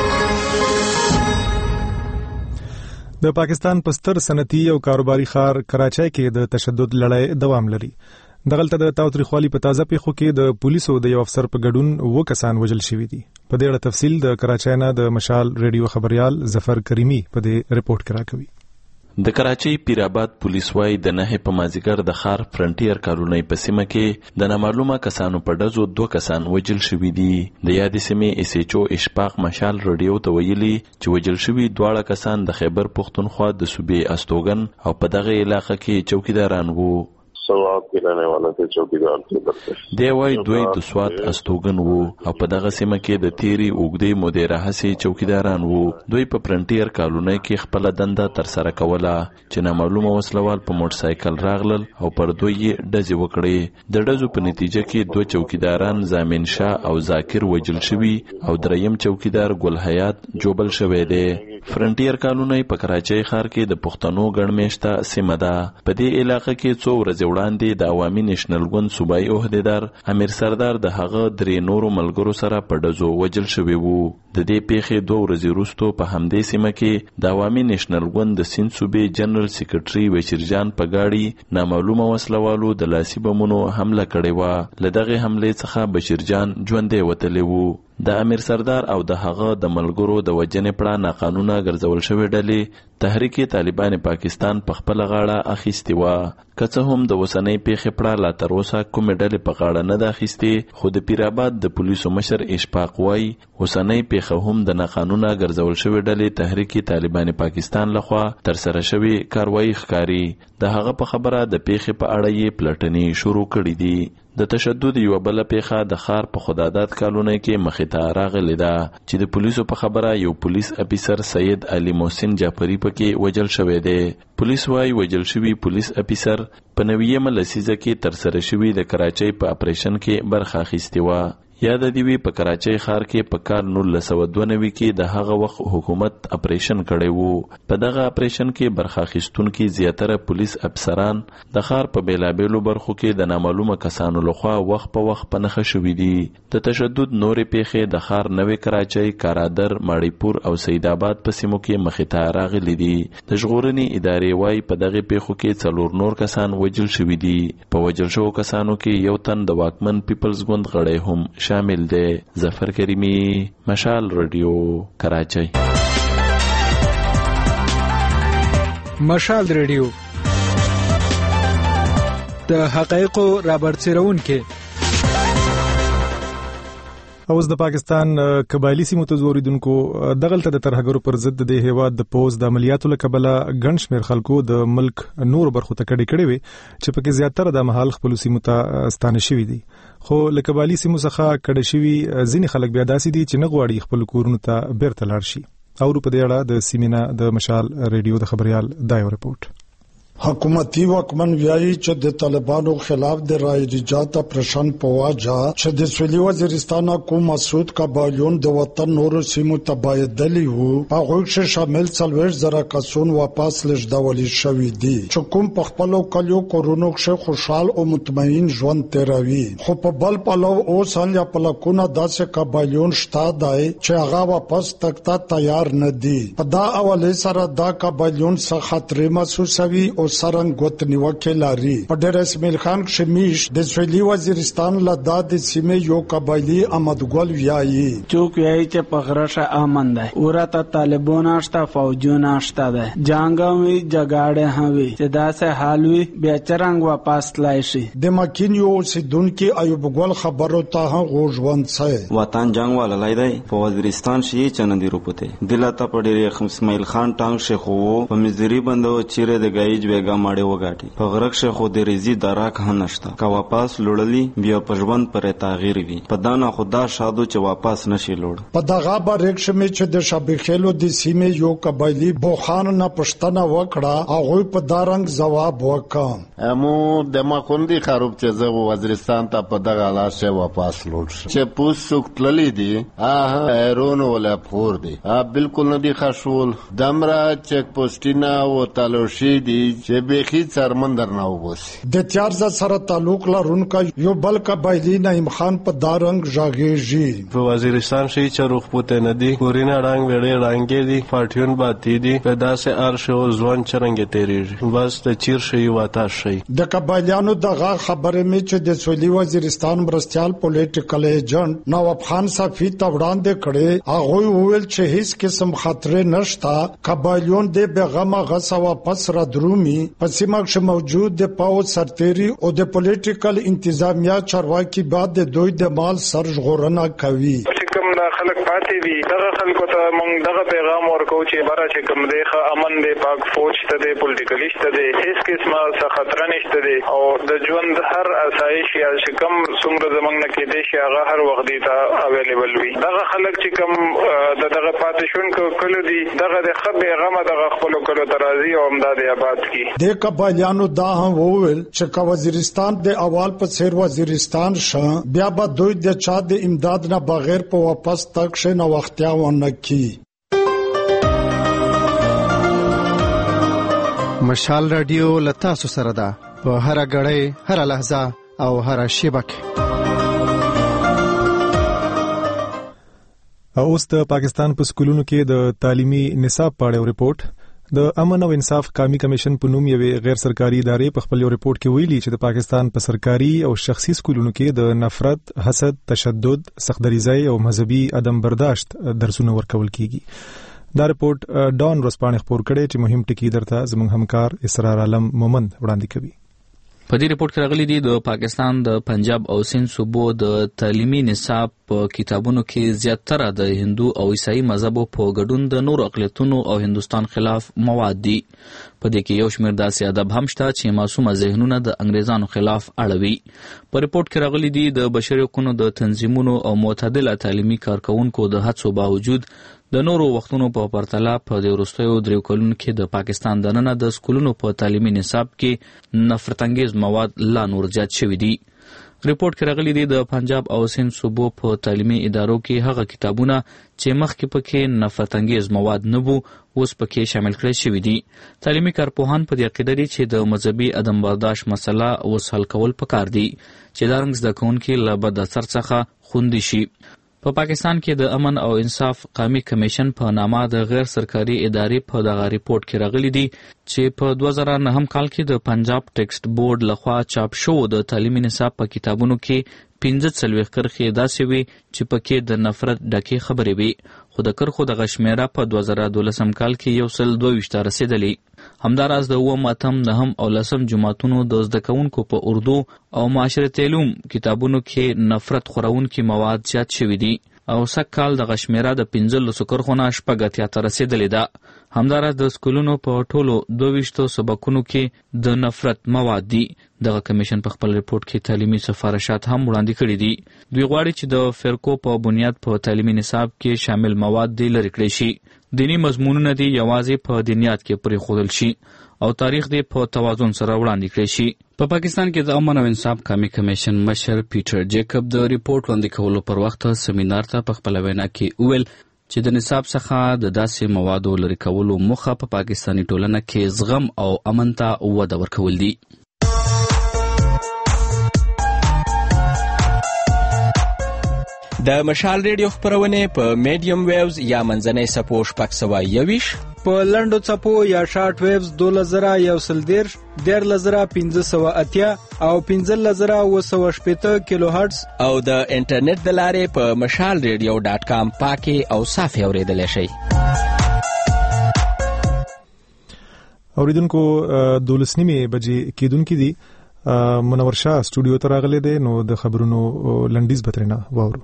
د پاکستان پستر صنعتي او کاروباري ښار کراچۍ کې د تشدد لړۍ دوام لري. دغلته د تاوتریخوالي په تازه پیښو کې د پولیسو د یو افسر په ګډون 2 کسان وژل شوي دي. په دې اړه تفصیل د کراچۍ نه د مشال ریډیو خبريال ظفر کریمی په دې ریپورت کې راکوي. د کراچۍ پیرآباد پولیس وايي د نه په مازیګر د ښار فرنټیر کالونی په سیمه کې د نامعلومه کسانو په ډزو 2 کسان وژل شوي دي. د یادې سیمې اس ایچ او اشفاق مشال ریډیو ته ویلي چې وژل شوي 2 کسان د خیبر پښتونخوا د صوبې استوګن او په دغه علاقې کې چوکیداران وو. سوات کې رہنے والا ته چوکیدار څه دی وای دوی د سوات استوګن وو او په دغه سیمه کې د تیری اوګدې مدیره هسي چوکیداران وو. دوی په فرنټیر کالونی کې خپل دنده تر سره کوله چې نامعلومه وسلوال په موټر سایکل راغلل او پر دوی ډزې وکړې. د ډزو په نتیجه کې 2 چوکیداران زامن شاه او ذاکر وژل شوي او دریم چوکیدار ګل حیات جوبل شوی دی. فرنټیر کالونی په کراچۍ ښار کې د پښتنو ګڼمېشته سیمه ده. په دې علاقې کې 2 ورځې وړاندې د عوامي نېشنل ګوند صوبایي عہدیدار امیر سردار د هغه 3 نورو ملګرو سره په ډزو وژل شوی وو. د دې پیښې 2 ورځې وروسته په همدې سیمه کې د عوامي نېشنل ګوند د سیند صوبې جنرال سیکریټري بشیرجان په گاډي نامعلومه وسلوالو د لاسي بمونو حمله کړې وه. له دغه حملې څخه بشیرجان ژوندی وتلی وو. د امیر سردار او د هغه د ملګرو د وجنې پړه ناقانونه ګرځول شوې ډلې تحریک طالبان پاکستان په خپل غاړه اخیستې وه. که څه هم د وسنۍ پیښې پړه لا تر اوسه کومې ډلې په غاړه نه ده اخیستې، خو د پیرآباد د پولیسو مشر اشفاق وایي وسنۍ پیښه هم د ناقانونه ګرځول شوې ډلې تحریک طالبان پاکستان لخوا تر سره شوې کاروایی ښکاري. د هغه په خبره د پیښې په اړه یې پلټنې شروع کړې دي. د تشدد یو بل پیښه د ښار په خدادات کالونی کې مخې ته راغلې ده چې د پولیسو په خبره یو پولیس افیسر سید علي محسن جعفری پکې وژل شوی دی. پولیس وايي وژل شوی پولیس افیسر په 90مه لسیزه کې تر سره شوی د کراچۍ په اپریشن کې برخه اخیستې وه. یاد دی وی په کراچۍ ښار کې په کال 1992 کې د هغه وخت حکومت اپریشن کړی وو. په دغه اپریشن کې برخه اخیستونکي زیاتره پولیس افسران د ښار په بیلابیلو برخو کې د نامعلومه کسانو لخوا وخت په وخت په نښه شوي دي. د تشدد نورې پیښې د ښار نوې کراچۍ، کارادر، ماړیپور او سید آباد په سیمو کې مخې ته راغلي دي. د ژغورنې ادارې وايي په دغه پیښو کې 4 نور کسان وژل شوي دي. په وژل شوو کسانو کې یو تن د واکمن پیپلز ګوند غړی هم شامل دی. ظفر کریمی، مشال ریډیو، کراچۍ. مشال ریډیو د حقایقو رابرسېرونکي. اوس د پاکستان قبایلی سیمو ته زوریدونکو دغلته د ترهګرو پر ضد د هیواد د پوز د عملیاتو لکبله ګڼ شمېر خلکو د ملک نور برخو ته کډې کړې وي چې پکې زیاتره د مهال خپل سیمو ته ستانه شوي دي. خو لکبایلی سیمو څخه کډې شوي ځینې خلک بیا داسې دي چې نه غواړي خپل کورونو ته بیرته لاړ شي. او په دې اړه د سیمینه د مشال ریډیو د خبريال دا یو ریپورت. حکومتي واکمن ویایي چې د طالبانو خلاف د رای رجات اپریشن په واجه چې د سویلي وزیرستان حکومت مسعود قبایلیون د وطن نورو سیمو ته بایدلی وو، هغه چې شامل 40,000 کسان واپس لږدولي شوي دي چې کوم په خپل کلیو کورونو کې خوشحال او مطمئن ژوند تیروي. خو په بل پلو اوس هم یا پلکونه داسې قبایلیون شته دی چې هغه واپس تک ته تیار نه دي. په دا اولې سره دا قبایلیون څخه خطر محسوسوي او سرنګ غوت نیوکه لري. په ډېر اسماعیل خان شمیش د سویلي وزیرستان له د سیمې یو قبایلی احمد ګل ویایي چوک ویایي چې په غرشه امن ده ورته طالبان شته فوجونه شته ده جنگوي جګړه هوي چې داسې حال وي بیا چرنګ واپس تلای شي. د مکین یو سیدونکو ایوب ګل خبرو ته غوژوند سه وطن جنگ ولای دی په وزیرستان شي چنندي روپته دلته په ډېر اسماعیل خان ټانګ شیخو په مزدری بندو چیرې د گایج بیگا ماړې وګاټي په غرق شیخو د ریزي دراک هنشته کا واپس لړلی بیا په ژوند پر تغییر وي په دانا خدا شادو چې واپس نشي لوړ. په دغه بریکش می چې د شابخیلو د سیمې یو قبایلی بوخان نه پښتنه وکړه هغه په دارنګ جواب وکړ امو د ماکوندي خراب چې زه وزیرستان ته په دغه لاشه واپس لوړ چې پوس سوکتللی دي ایرون ولا پور دي بالکل نه دي خشول دمرا چک پوسټینا او تلوشي دي چې بخي سرمندر نه وبسي. د تیارزه سره تعلق لرونکو یو بل قبایلی نعیم خان په دارنګ ژاغېږي په وزیرستان شي چې روخ پته نه دي ګورینا رنگ وړې رنگې دي فاټیون باتی دي په داسې ارشه او ځوان چرنګ تیریږي بس ته چیر شي واتا شي. د قبایلیانو دغه خبره می چې د سویلي وزیرستان مرستيال پولیټیکل ایجنټ نواب خان صافي ته وړاندې کړي هغه وویل چې هیڅ قسم خطر نشته قبایلیون د بیغمه غسا واپس را درومي په سیمه کې موجود د پاو سرتيري او د پولیټیکل انتظامیه چارواکي بعد د دوی د مال سر ژغورنه کوي. کوم خلک پاتې دي دغه خلکو ته موږ دغه پیغام ورکو چې بارا چې کوم دی امن دی پاک فوج ته دی پولیټیکلیست ته دی هیڅ قسمه خطر نشته دی او د ژوند هر اسایش یا چې کوم څومره زمنګ نه کې دی چې هغه هر وخت دی ته اویلیبل وي. دغه خلک چې کوم دغه پاتې شون کله دي دغه د خبره غمه دغه خپل کلو ترازی او امداد آباد کی. د قبایلیانو دا هم وویل چې وزیرستان د اول په سیر وزیرستان شه بیا به دوی د چا د امداد نه بغیر په واپس تک شه نو وختیا ونه کی. مشال رادیو لتا سره ده په هر غړې هر لحظه او هر شبکه. اوس د پاکستان په سکولونو کې د تعلیمي نصاب په اړه ریپورت د امن او انصاف قومي کمیشن په نوم یو غیر سرکاري ادارې په خپل ریپورت کې ویلي چې د پاکستان په سرکاري او شخصي سکولونو کې د نفرت، حسد، تشدد، سختدریزۍ او مذهبي عدم برداشت درسونه ورکول کیږي. دا ریپورت ډان ورسپانې خبر کړي چې مهم ټکی درته زموږ همکار اسرار عالم مومند وړاندې کوي. په دې ریپورت کې راغلي دي د پاکستان د پنجاب او سند صوبو د تعلیمي نصاب په کتابونو کې زیاتره د هندو او عیسائی مذهبو په ګډون د نور اقلیتونو او هندوستان خلاف مواد دي. په دې کې یو شمېر داسې ادب هم شته چې معصومه ذهنونه د انګریزانو خلاف اړوي. په ریپورت کې راغلي دي د بشري حقوقو د تنظیمونو او معتدله تعلیمي کارکونکو د هڅو باوجود د نورو وختونو په پرتله په دې وروستیو 3 کلونو کې د پاکستان دننه د سکولونو په تعلیمي نصاب کې نفرت انگیز مواد لا نور زیات شوي دي. ریپورت کې راغلي دي د پنجاب او سند صوبو په تعلیمي ادارو کې هغه کتابونه چې مخکې پکې نفرت انگیز مواد نه وو اوس پکې شامل کړي شوي دي. تعلیمي کارپوهان په دې عقیده دي چې د مذهبي عدم برداشت مسله اوس حل کول پکار دي چې دا رنګ زده کوونکي له بد اثر څخه خوندي شي. په پاکستان کې د امن او انصاف قومي کمیشن په نامه د غیر سرکاري ادارې په دغه ریپورت کې راغلي دي چې په 2009 کال کې د پنجاب ټیکسټ بورډ لخوا چاپ شوو د تعلیمي نصاب په کتابونو کې 15 کرښې داسې وي چې پکې د نفرت ډکې خبرې وي، خو د کرښو دغه شمیره په 2012 کال کې 122 رسیدلې. همداراز د 9م، 8م او 10م جماعتونو د زده کوونکو په اردو او معاشرت علوم کتابونو کې نفرت خورونکي مواد زیات شوي دي او سږ کال دغه شمیره د 15 کرښو نه 80 رسیدلې ده. همداراز د سکولونو په ټولو 22 سبقونو کې د نفرت مواد دي. دغه کمیشن په خپل ریپورت کې تعلیمي سفارشات هم وړاندې کړي دي. دوی غواړي چې د فرقو په بنیاد په تعلیمي نصاب کې شامل مواد دی لرې کړي شي. دینی مضمونونه دی یوازې په دینیات کې پرېښودل شي او تاریخ دی په توازن سره وړاندې کړي شي. په پاکستان کې د امن او انصاف قومي کمیشن مشر پیټر جیکب د ریپورت وړاندې کولو پر وخت سیمینار ته په خپل وینا کې وویل چې د نصاب څخه د داسې موادو لرې کولو موخه په پاکستاني ټولنه کې زغم او امن ته وده ورکول دي. د مشال ریډیو خبرونه په میډیم ویوز یا منځنۍ سپو 621 په لنډو څپو یا شارټ ویوز 2110 14580 او 15780 کیلو هرتز او د انټرنیټ د لارې په mashalradio.com پاکي او صافي اوریدلای شئ. اوریدونکو 12:30 بجې کېدونکې دي. منور شاه سټوډیو ته راغلی دی، نو د خبرونو لنډیز به ترېنه واورو.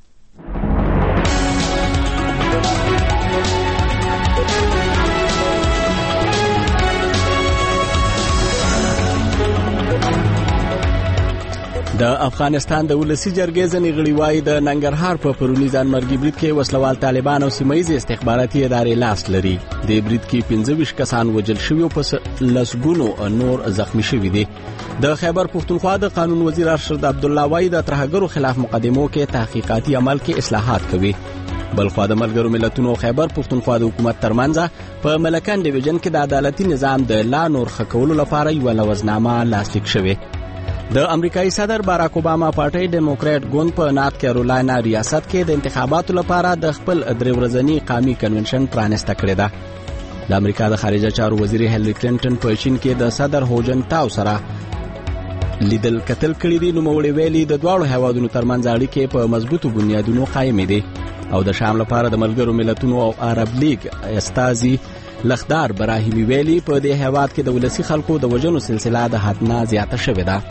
د افغانستان د ولسی جرګې ځنې غړي وایي د ننګرهار په پرونی ځانمرګي برید کې وسلوال طالبان او سیمه ییزې استخباراتي ادارې لاس لري. د برید کې 25 کسان وژل شوي او په لسګونو نور زخمی شوي دي. د خیبر پښتونخوا د قانون وزیر ارشد عبدالله وایي د ترهګرو خلاف مقدمو کې تحقیقاتي عمل کې اصلاحات کوي. بلخوا د ملګرو ملتونو خیبر پښتونخوا د حکومت ترمنځ په ملکن ډیویژن کې د عدالتي نظام د لا نور ښه کولو لپاره یوه لوزنامه لاسلیک شوې. د امریکایي صدر باراک اوباما پارټي ډیموکرات ګوند په نارت کیرولاینا ریاست کې د انتخاباتو لپاره د خپل درې ورځني قومي کنونشن پرانیسته کړې ده. د امریکا د خارجه چارو وزیر هیلری کلینټن په چین کې د صدر هو جن تاو سره لیدل کتل کړي دي. نوموړي ویلي د دواړو هیوادونو ترمنځ اړیکې په مضبوطو بنیادونو قایمې دي او د شام لپاره د ملګرو ملتونو او عرب لیگ استازي لخدار براهیمی ویلي په دې هیواد کې د ولسی خلکو د وژنو سلسله د حد نه زیاته شوې ده.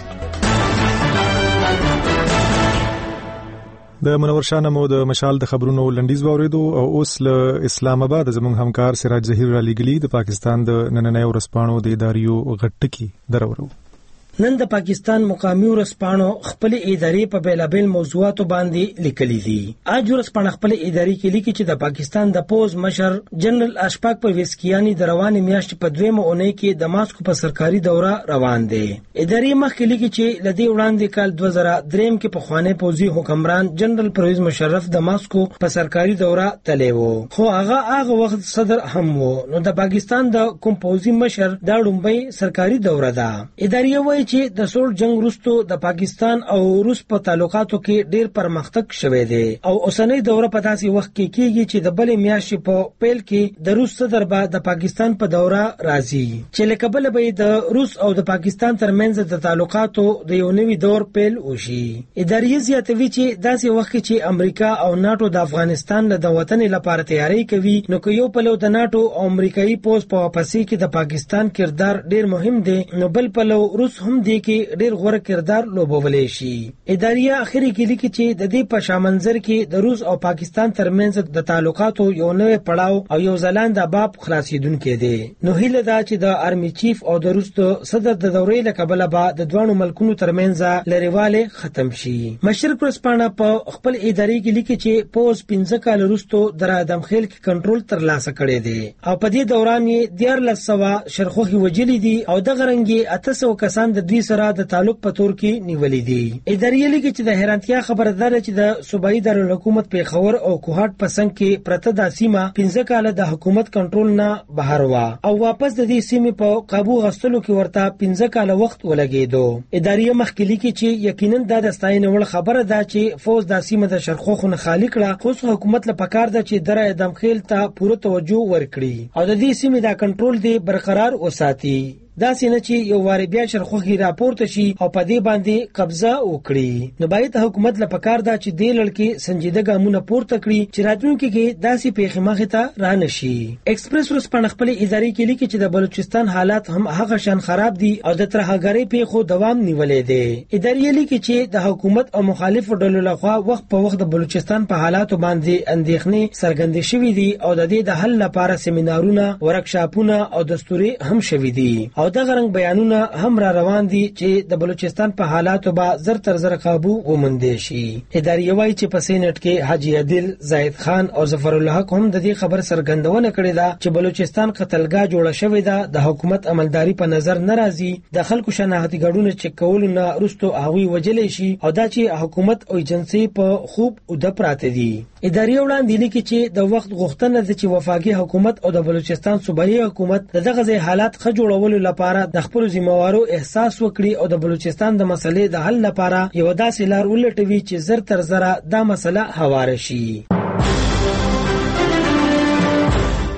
د منور شاه نمو د مشال د خبرونو لنډیز واوریدو او اوس له اسلام آباد زموږ همکار سراج ظهیر را لګلی د پاکستان د نننۍ ورځپاڼو د اداریو غټکی درورو. نن د پاکستان مقامی ورځپاڼو خپل ادارې په بیلابل موضوعاتو باندې لیکلي دي. اج ورځپاڼه خپل ادارې کې لیکي چې د پاکستان د پوز مشر جنرال اشفاق پرویزکیانی د روانې میاشتې په 2مه اونۍ کې د ماسکو په سرکاري دوره روان دي. ادارې مخکې لیکي چې لدی وړاندې کال 2003 کې په خوانې پوزي حکمران جنرال پرویز مشرف د ماسکو په سرکاري دوره تللی وو، خو هغه وخت صدر هم وو. نو د پاکستان د کوم پوزي مشر دا لومبۍ سرکاري دوره ده. ادارې وایي چې د سوړ جنگ وروسته د پاکستان او روس په تعلقاتو کې ډېر پرمختګ شوی دی او اوسنۍ دوره په داسې وخت کې کیږي چې د بلې میاشتې په پیل کې د روس صدر به د پاکستان په دوره راځي چې لکه بل به د روس او د پاکستان ترمنځ د تعلقاتو د یو نوي دور پیل وشي. ادارې زیاتوي چې داسې وخت کې چې امریکا او ناتو د افغانستان د وطن لپاره تیاری کوي، نو که یو پلو د ناتو او امریکایي پوز په واپسي کې د پاکستان کردار ډېر مهم دی، نو بل پلو روس هم دی کې ډېر غوره کردار لوبولای شي. ادارې اخري کې لیکي چې د دې په شامنځر کې د روس او پاکستان ترمنځ د تعلقاتو یو نوې پړاو او یو ځلانده باب خلاصیدونکې دی. نو هیله ده چې د آرمي چیف او د روس صدر د دورې له کبله به د دوه ملکونو ترمنځ لریواله ختم شي. مشرق ورځپاڼه په خپل ادارې کې لیکي چې پوز 15 کال وروسته د ادمخیل کې کنټرول ترلاسه کړی دی او په دې دوران یې 1400 شرخوخي وجلي دي او د غرنګي 800 کسان د دوی سره د تعلق په تور کې نیولې دي. ادارې لیکي چې د حیرانتیا خبره ده چې د صوبایي دارالحکومت پیښور او کوهاټ په څنګ کې پرته د سیمه 15 کال د حکومت کنټرول نه بهر و او واپس د دې سیمې په قابو غستلو کې ورته 15 کال وخت ولګېدو. ادارې مخکې لیکي چې یقینا دا د ستاینې وړ خبره ده چې فوز د سیمه د شرخوخو نه خالی کړه، خو حکومت له پکار ده چې درې ادمخیل ته پوره توجه ورکړي او د دې سیمې د کنټرول دی برقرار وساتي. دا سینه چې یو واری بیا شرخوخي راپورته شي او په دې باندې قبضه وکړي، نو باید حکومت له پکار دا چې دې لړکې سنجیده ګامونه پورته کړي چې راتلونکي کې داسې پیښې مخې ته را نشي. ایکسپریس ورځپاڼه خپل ادارې کې لیکي چې د بلوچستان حالات هم هغه شان خراب دي او د ترهګرۍ پیښو دوام نیولې دی. ادارې لیکي چې د حکومت او مخالفو ډلو لخوا وخت په وخت د بلوچستان په حالاتو باندې اندېښنې څرګندې شوې دي او د دې د حل لپاره سیمینارونه، ورکشاپونه او دستوري هم شوي دي او د غرنګ بیانونه هم را روان دي چې د بلوچستان په حالاتو به زر تر زر قابو وموندې شي. ادارې وایي چې په سینټ کې حاجی عادل، زاهد خان او ظفر الله حق هم د دې خبر څرګندونه کړې ده چې بلوچستان قتلګاه جوړه شوې ده، د حکومت عملداري په نظر ناراضي، د خلکو شناختی ګډون چک کول نه رستو هغوی وجلې شي او دا چې حکومت او ایجنسی په خوب او د پراته دي. ادارې وړاندې لیکي چې د وخت غوښتنه ده چې وفاقي حکومت او د بلوچستان صوبایي حکومت دغه حالات ښه جوړولو لپاره د خپل ذمہوارو احساس وکړي او د بلوچستان د مسلې د حل لپاره یو داسې لار ولټوي چې زر تر زره دا مسله هواره شي.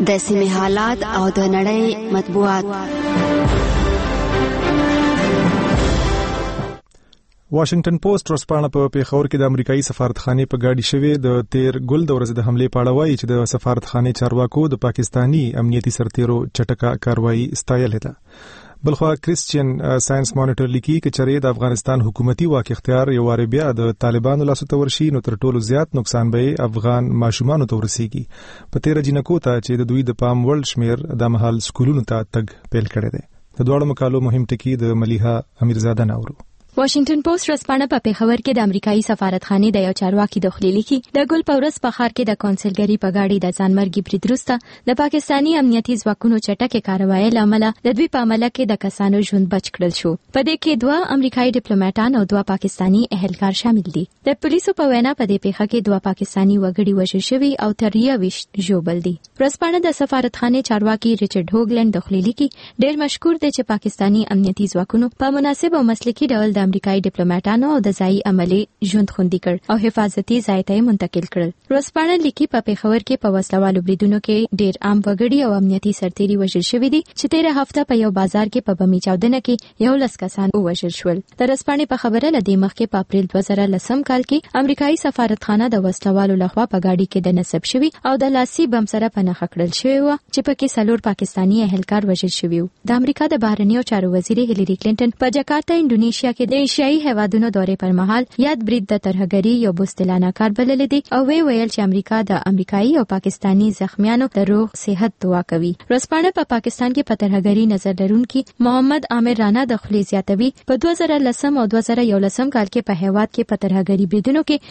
د سیمې حالات او د نړۍ مطبوعات. واشنگټن پوسټ ورسپانه په پیښور کې د امریکایي سفارتخانې په گاډي شوی د تیر ګل د ورځې د حمله په اړه وایي چې د سفارتخانې چارواکو د پاکستانی امنیتي سرتیرو چټکه کاروایی ستایلې ده. بلخوا کریسچین ساينس مانیټر لیکي چې چېرې د افغانستان حکومتي واک اختیار یو وار بیا د طالبانو لاسو ته ورشي نو تر ټولو زیات نقصان به افغان ماشومان ته ورسیږي. په تیر جنکو ته چې د دوی د پام وړ شمیر د مهال سکولونو ته تګ پیل کړی دی. د دوړو مقالو مهم ټکی د ملیحه امیرزاده ناورو. واشنگټن پوسټ رسپانه په پیښور کې د امریکایي سفارتخانې د یو چارواکي د خلیلی کې د ګل پورس په ښار کې د کونسلګری په گاډي د ځانمرګي برید وروسته د پاکستانی امنیتي ځواکونو چټکه کاروایی لامل د دوی په عمله کې د کسانو ژوند بچ کړل شو. په دې کې 2 امریکایي ډیپلوماټان او 2 پاکستانی اهلکار شامل دي. د پولیسو په وینا په دې پیښه کې 2 پاکستانی وګړي وژل شوي او تر 20 ژوبل دي. رسپانه د سفارتخانې چارواکي ریچارډ هوګلند د خلیلی کې ډېر مشکور دي چې پاکستانی امنیتي ځواکونو په مناسب او مسلکي ډول د امریکایي ډیپلوماټانو او د ځای عملي ژوند خوندي کړ او حفاظتي ځای ته منتقل کړل. رسپانه لیکي په پیښور کې په وسلوالو بریدونو کې ډېر عام وګړي او امنیتي سرتیري وژل شوي دي چې تیر هفته په یو بازار کې په بمي چاودنه کې 11 کسان وژل شول. د رسپانې په خبره لدې مخکې په اپریل 2010 کال کې امریکایي سفارتخانه د وسلوالو لخوا په گاډي کې د نصب شوی او د لاسي بم سره پناه کړل شوی و چې پکې 4 پاکستانی اهلکار وژل شوی و. د امریکا د بهرنیو چارو وزیر هیلری کلینټن په جاکارتا انډونیشیا کې د ایشیایي هیوادونو دورې پر مهال یاد برید د ترهګری یو بوستلانه کار بلل دي او ویل چې امریکا د امریکایي او پاکستانی زخمیانو د روغ صحت دعا کوي. رسپانه په پاکستان کې په ترهګری نظر لرونکي محمد عامر رانا د خلی زیاتوي په 2010 او 2011 کال کې په هیواد کې په ترهګری بریدونو کې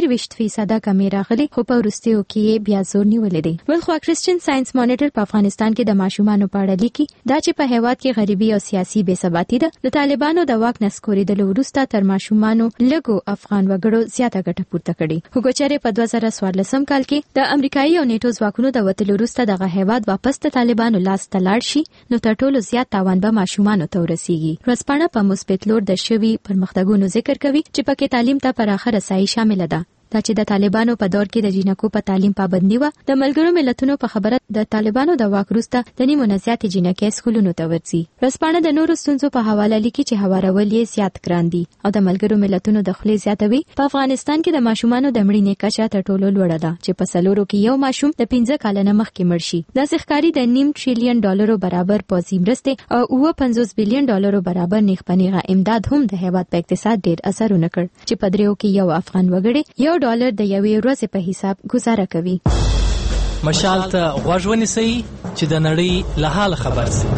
40% کمی راغلي خو په وروستیو کې بیا زور نیولې دي. بلخوا کریسچین ساينس مانیټر په افغانستان کې د ماشومانو په اړه لیکي دا چې په هیواد کې غریبي او سیاسي بې ثباتي ده. د طالبانو د واک نسکورېدل وروسته تر ماشومانو لګو افغان وګړو زیاته ګټه پورته کړې. حکومت په 2014 کال کې د امریکایي او نیټو ځواکونو د وټلو وروسته دغه هیواد واپس ته طالبانو لاس ته لاړ شي نو تر ټولو زیات تاوان به ماشومانو ته ورسیږي. رسپانه په مثبت لور د شوي پرمختګونو ذکر کوي چې پکې تعلیم ته پراخه رسایي شامل ده. دا چې د طالبانو په دور کې د جنکو په تعلیم پابندي و د ملګرو ملتونو په خبره د طالبانو د واک وروسته د نیمو نه زیاتې جنکې سکولونو ته ورځي. رسپانه د نورو ستونزو په حواله لیکي چې هوارول یې زیات ګران دي او د ملګرو ملتونو د خلې زیاتوي. په افغانستان کې د ماشومانو د مړینې کچه تر ټولو لوړه ده چې په سلورو کې یو ماشوم د 15 کال نه مخکې مړ شي. د ښکاری د $9 تریلیون برابر پوځي مرستې او $50 بلین برابر نیغه امداد هم د هیواد په اقتصاد ډېر اثر ونه کړ چې په دریو کې یو افغان وګړي $1 د یوې ورځې په حساب گزاره کوي. مشال ته غوږ ونیسئ چې د نړۍ له حال خبر شئ.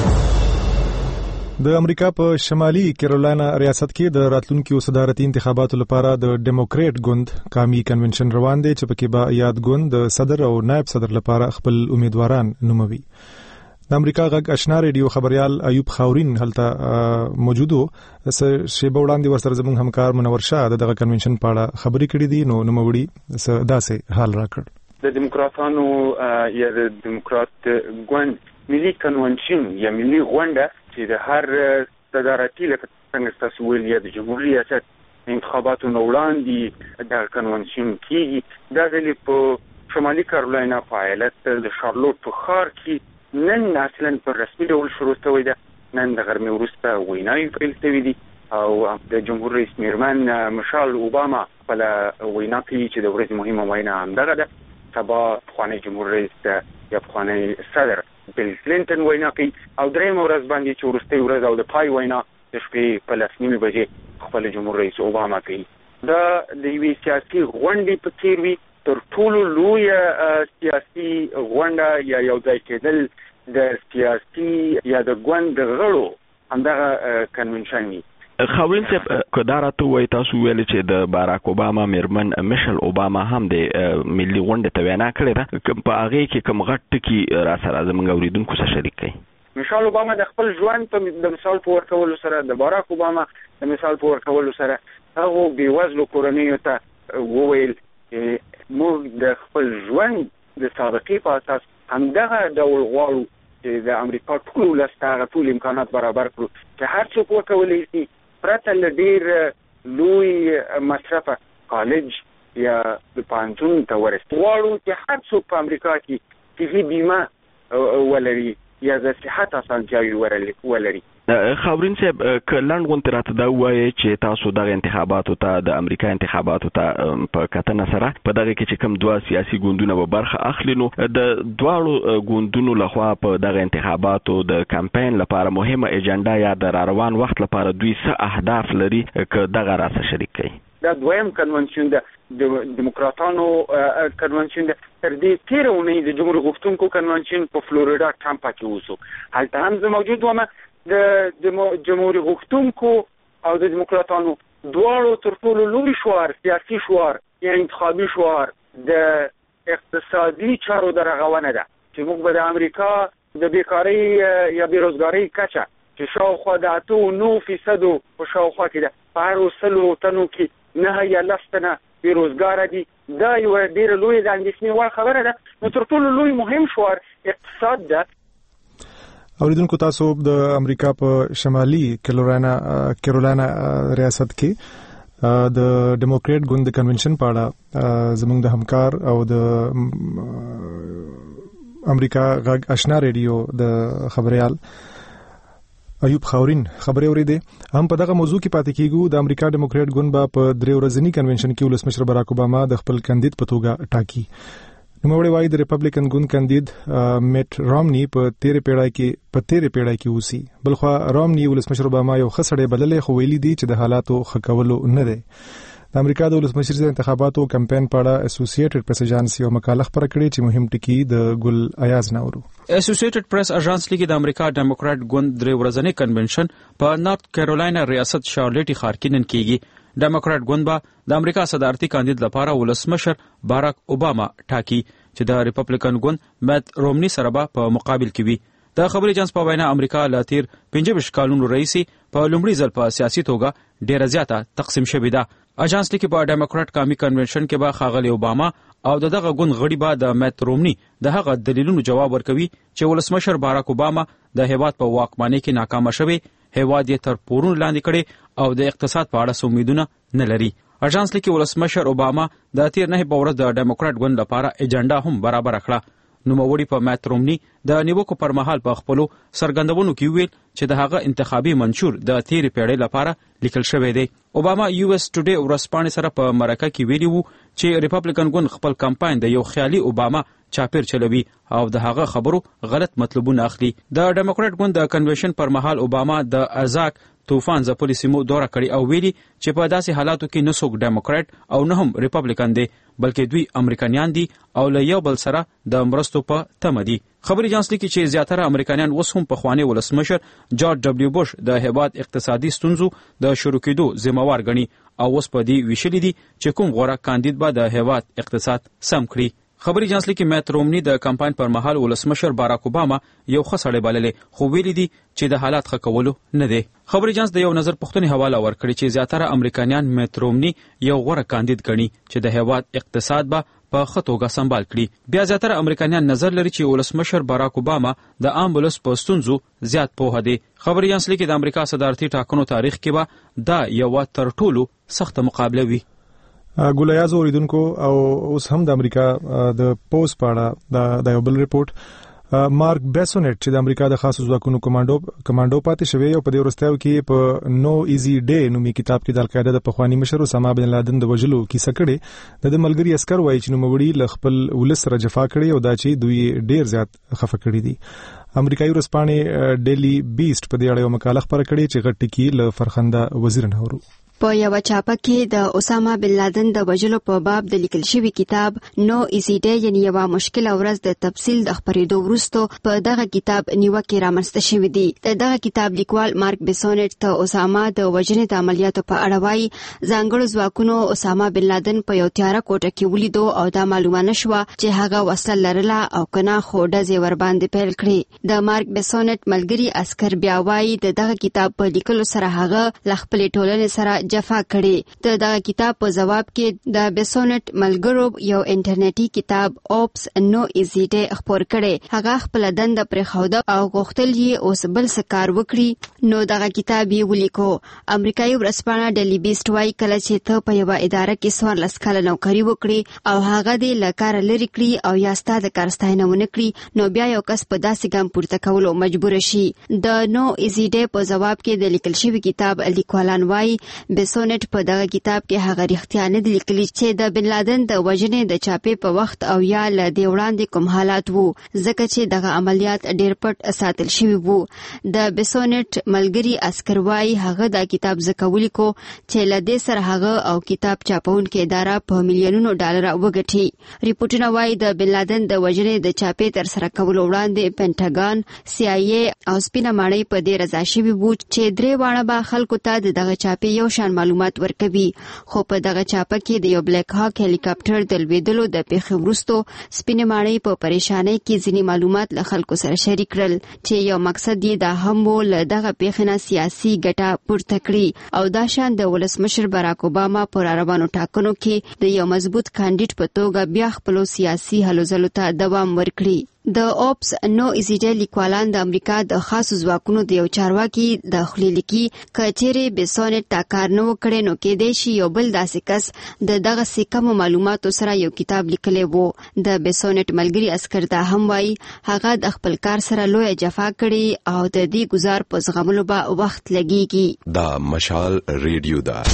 د امریکا په شمالي کیرولینا ریاست کې د راتلونکو صدارتي انتخاباتو لپاره د ډیموکریټ ګوند قومي کنونشن روان دی چې پکې به یاد ګوند د صدر او نائب صدر لپاره خپل امیدواران نوموي. د امریکا غږ آشنا ریډیو خبريال ایوب خاورین هلته موجودو شیبه وړاندې ورسره زموږ همکار منور شاه دغه کنونشن په اړه خبرې کړې دي نو نوموړي داسې حال راکړ. د دیموکراتانو یا د دیموکرات ګوند ملي کنونشن یا ملي غونډه چې د هر صدارتي لکه څنګه تاسو ویل یا د جمهوریت ریاست انتخاباتو وړاندې د کنونشن کېږي. دا ځل په شمالي کیرولینا په ایالت د شارلوټ په ښار کې نن اصلا پر رسمي ډول شروع شوی ده. نن د غرمې وروسته ویناوې پیل شوې دي او د جمهور رئیس میرمن مشال اوباما خپل وینا کوي چې د ورځې مهمه وینا همدغه ده. سبا پخوانی جمهور رئیس یا پخوانی صدر بیل کلینټن وینا کوي او درېیمه ورځ باندې چې وروستۍ ورځ او د پای وینا د شپې په 9:30 بجې خپل جمهور رئیس اوباما کوي. دا د یوې سیاسي غونډې په څیر وي. تر ټولو لویه سیاسي غونډه یا یو ځای کېدل د سیاسي یا د ګوند غړو همدغه کنونشن وي. خاورین صاحب که دا راته وایي تاسو ویل چې د باراک اوباما میرمن میشل اوباما هم د ملي غونډې ته وینا کړې ده په هغې کې کوم غټ ټکي را سره زموږ اورېدونکو سره شریک کړئ. میشل اوباما د خپل ژوند د مثال په ورکولو سره د باراک اوباما د مثال په ورکولو سره هغو بېوزلو کورنیو ته وویل چې موږ د خپل ژوند د سابقې په اساس همدغه ډول غواړو چې د امریکا ټول ولس ته هغه ټول امکانات برابر کړو چې هر څوک وکولی شي پرته له ډېر لوی مصرفه کالج یا د پوهنتون ته ورسي. غواړو چې هر څوک په امریکا کې طبي بیمه ولري یا د صحت اسانتیاوي ولري. خاورین صاحب کلند غونډه راته دا وایي چې تاسو د انتخاباتو ته د امریکا انتخاباتو ته په کتنه سره په دغه کې چې کوم دوه سیاسي ګوندونه به برخه اخلي نو د دواړو ګوندونو لخوا په دغه انتخاباتو د کمپاین لپاره مهمه اجنډا یا د روان وخت لپاره دوی څه اهداف لري که دغه راسه شریک کړي؟ دا دویم کنونشن د دیموکراتانو کنونشن تر دې تیر اونۍ د جمهور غوښتونکو کنونشن په فلوریدا ټامپا کې وشو. هلته هم موجود ومه د جمهور غوښتونکو او د دیموکراتانو دواړو تر ټولو لوی شعار سیاسي شعار یا انتخابي شعار د اقتصادي چارو د رغونه ده چې موږ به د امریکا د بیکاری یا بیروزګاری کچه چې شاوخوا د 8.9% په شاوخوا کې ده په هر 100 تنو کې 9 یا 10 تنه بیروزګار دي. دا یو ډېر لوی د اندېښنې وړ خبره ده. نو تر ټولو لوی مهم شعار اقتصاد ده. اوریدونکو تاسو د امریکا په شمالي کیرولینا ریاست کې د ډیموکریټ ګوند د کنونشن په اړه زموږ د همکار او د امریکا غږ آشنا ریډیو د خبريال ایوب خاورین خبرې اورېدې. هم په دغه موضوع کې پاتې کیږو. د امریکا ډیموکریټ ګوند په 3 ورځنی کنونشن کې ولسمشر باراک اوباما د خپل کاندید په توګه ټاکي. نوموړی وايي د ریپبلیکن ګوند کاندید میټ رامني په 13 پیړۍ کې اوسي. بلخوا رامني ولسمشر اوباما یو خسړې بللې خو ویلي دي چې د حالاتو خکولو نه دی. د امریکا د ولسمشر د انتخاباتو کمپاین په اړه اسوسییټډ پریس ایجنسی یو مقاله خپره کړې چې مهم ټکی د ګل ایاز ناورو. اسوسییټډ پریس ایجنسی لیکي د امریکا ډیموکراټ ګوند 3 ورځنی کنونشن په نارت کیرولینا ریاست شارلټ ښار کې نن کیږي. ډیموکراټ ګوند به د امریکا صدارتي کاندید لپاره ولسمشر باراک اوباما ټاکي چې د ریپبلیکن ګوند میټ رومني سره به په مقابل کې وي. د خبري ایجنس په وینا امریکا له تیر 25 کلونو رئیسي په لومړي ځل په سیاسي توګه ډیره زیاته تقسیم شوې ده. اجانس لیکي په ډیموکراټ قومي کنونشن کې به ښاغلي اوباما او دغه ګوند غړي به د میټ رومني د هغه دلیلونو جواب ورکوي چې ولسمشر باراک اوباما د هیواد په واکمنۍ کې ناکام شوی، هیواد یې تر پورون لاندې کړي او د اقتصاد په اړه امیدونه نه لري. اجانس لیکي ولسمشر اوباما د تیر نه په ورځ د ډیموکراټ ګوند لپاره ایجنډا هم برابر کړه. نوموړي په میټ رومني د نیوکو پر مهال په خپل سرګندونو کې ویل چې د هغه انتخابي منشور د تیر پیړۍ لپاره لیکل شوی دی. اوباما یو اس ټوډے ورځپاڼې سره په مرکه کې ویلي وو چې ریپبلیکن ګوند خپل کمپاین د یو خیالي اوباما چاپیر چلوي او د هغه خبرو غلط مطلبونه اخلي. د ډیموکراټ ګوند د کنونشن پر مهال اوباما د ازاک طوفان ځپلې سیمو دوره کړې او ویلي چې په داسې حالاتو کې نه څوک ډیموکراټ او نه هم ریپبلیکن دی بلکې دوی امریکایان دي او له یو بل سره د مرستو په تمه دي. خبري ایجنس لیکي چې زیاتره امریکایان اوس هم په خواني ولسمشر جورج ډبلیو بوش د هیواد اقتصادي ستونزو د شروع کېدو ذمہوار ګڼي او اوس په دې ویشلې دي چې کوم غوړه کاندید به د هیواد اقتصاد سم کړي. خبري ایجنس لیکي میټ رومني د کمپاین پر مهال ولسمشر باراک اوباما یو خسړې بللې خو ویلي دي چې د حالات ښه کولو نه دی. خبري ایجنس د یو نظر پوښتنې حواله ورکړي چې زیاتره امریکایان میټ رومني یو غوړه کاندید ګڼي چې د هیواد اقتصاد به په ښه توګه سمبال کړي. بیا زیاتره امریکایان نظر لري چې ولسمشر باراک اوباما د عام ولس په ستونزو زیات پوهه دی. خبري ایجنس لیکي د امریکا صدارتي ټاکنو تاریخ کې به دا یو تر ټولو سخت مقابله وي. ګولیاز اوریدونکو او اوس هم د امریکا د پوز پاړه د یو بل ریپورت مارک بیسونټ چې د امریکا د خاصو ځواکونو کمانډو پاتې شوی او په دې ورستیو کې په نو ایزي ډے نومي کتاب کې د القاعده د پخوانی مشر اسامه بن لادن د وجلو کیسه کړي. د ملګری عسكر وایي چې نوموړي ل خپل ولس سره جفا کړي او دا چې دوی ډیر زیات خفه کړي دي. امریکایي ورځپاڼې ډیلی بیسټ په دې اړه یو مقاله خپره کړې چې غټ ټکی ل فرخنده وزیر نهرو په یو چاپه کې د اسامه بن لادن د وژلو په باب د لیکل شوی کتاب نو ایزي ډے یعنی یو مشکل ورځ د تفصیل د خبرېدو وروسته په دغه کتاب نیوکه رامنځته شوې دي. دغه کتاب لیکوال مارک بیسونټ ته اسامه د وژنې د عملیاتو په اړه وایي ځانګړو ځواکونو اسامه بن لادن په یو تیاره کوټه کې ولیدو او دا معلومه نشوه چې هغه وسله لرله او کنه خو ډزې ور باندې پیل کړې. د مارک بیسونټ ملګری عسكر بیا وایي دغه کتاب په لیکلو سره هغه ل خپل ټولنې سره جفا کړي. دغه کتاب په جواب کې د بیسونټ ملګرو یو انټرنیټي کتاب اوپس نو ایزی ډے خپور کړي. هغه خپل دنده پر خوده او غوښتل یې اوس بل څه کار وکړي نو دغه کتاب یې ولیکو. امریکایي ورځپاڼه ډیلی بیسټ وايي کله چې ته په یو اداره کې 14 کاله نوکری وکړي او هغه دې له کار لري کړي او یا ستاسو د کار ستاینه ونه کړي نو بیا یو کس په داسې ګام پورته کولو مجبور شي. د نو ایزی ډے په جواب کې د لیکل شوی کتاب لیکوالان وايي بیسونټ په دغه کتاب کې هغه رښتیا نه دي لیکلي چې د بن لادن د وژنې د چاپې په وخت او یا له دې وړاندې کوم حالات وو ځکه چې دغه عملیات ډېر پټ ساتل شوي وو. د بیسونټ ملګری اسکر وايي هغه د کتاب زکولی کو چې له دې سره هغه او کتاب چاپونکې اداره په میلیونونو ډالر وګټي. ریپورتونه وايي د بن لادن د وژنې د چاپې تر سره کولو وړاندې پینټاګان سی آی ای او سپینه ماڼۍ په دې رضا شوي وو چې درې واړه به خلکو ته دغه چاپې یو شان معلومات ورکوي. خو په دغه چاپه کې د یو بلیک هاک هلیکاپټر د لوېدلو د پیښې وروسته سپینه ماڼۍ په پریشانۍ کې ځینې معلومات له خلکو سره شریک کړل چې یو مقصد یې دا هم و له دغه پیښې نه سیاسي ګټه پورته کړي او دا شان د ولسمشر باراک اوباما په راروانو ټاکنو کې د یو مضبوط کاندید په توګه بیا خپلو سیاسي هلو ځلو ته دوام ورکړي. د اوپس نو ایزی ډے لیکوالان د امریکا د خاصو ځواکونو د یو چارواکي د خلیلکی کچېره بیسونټ تا کار نه وکړي نو کې د شي یو بل داسې کس دغه سکم معلوماتو سره یو کتاب لیکلی وو. د بیسونټ ملګری اسکر دا هم وایي هغه د خپل کار سره لوی جفا کړي او د دې گزار په زغملو به وخت لګيږي. دا مشال ریډیو دا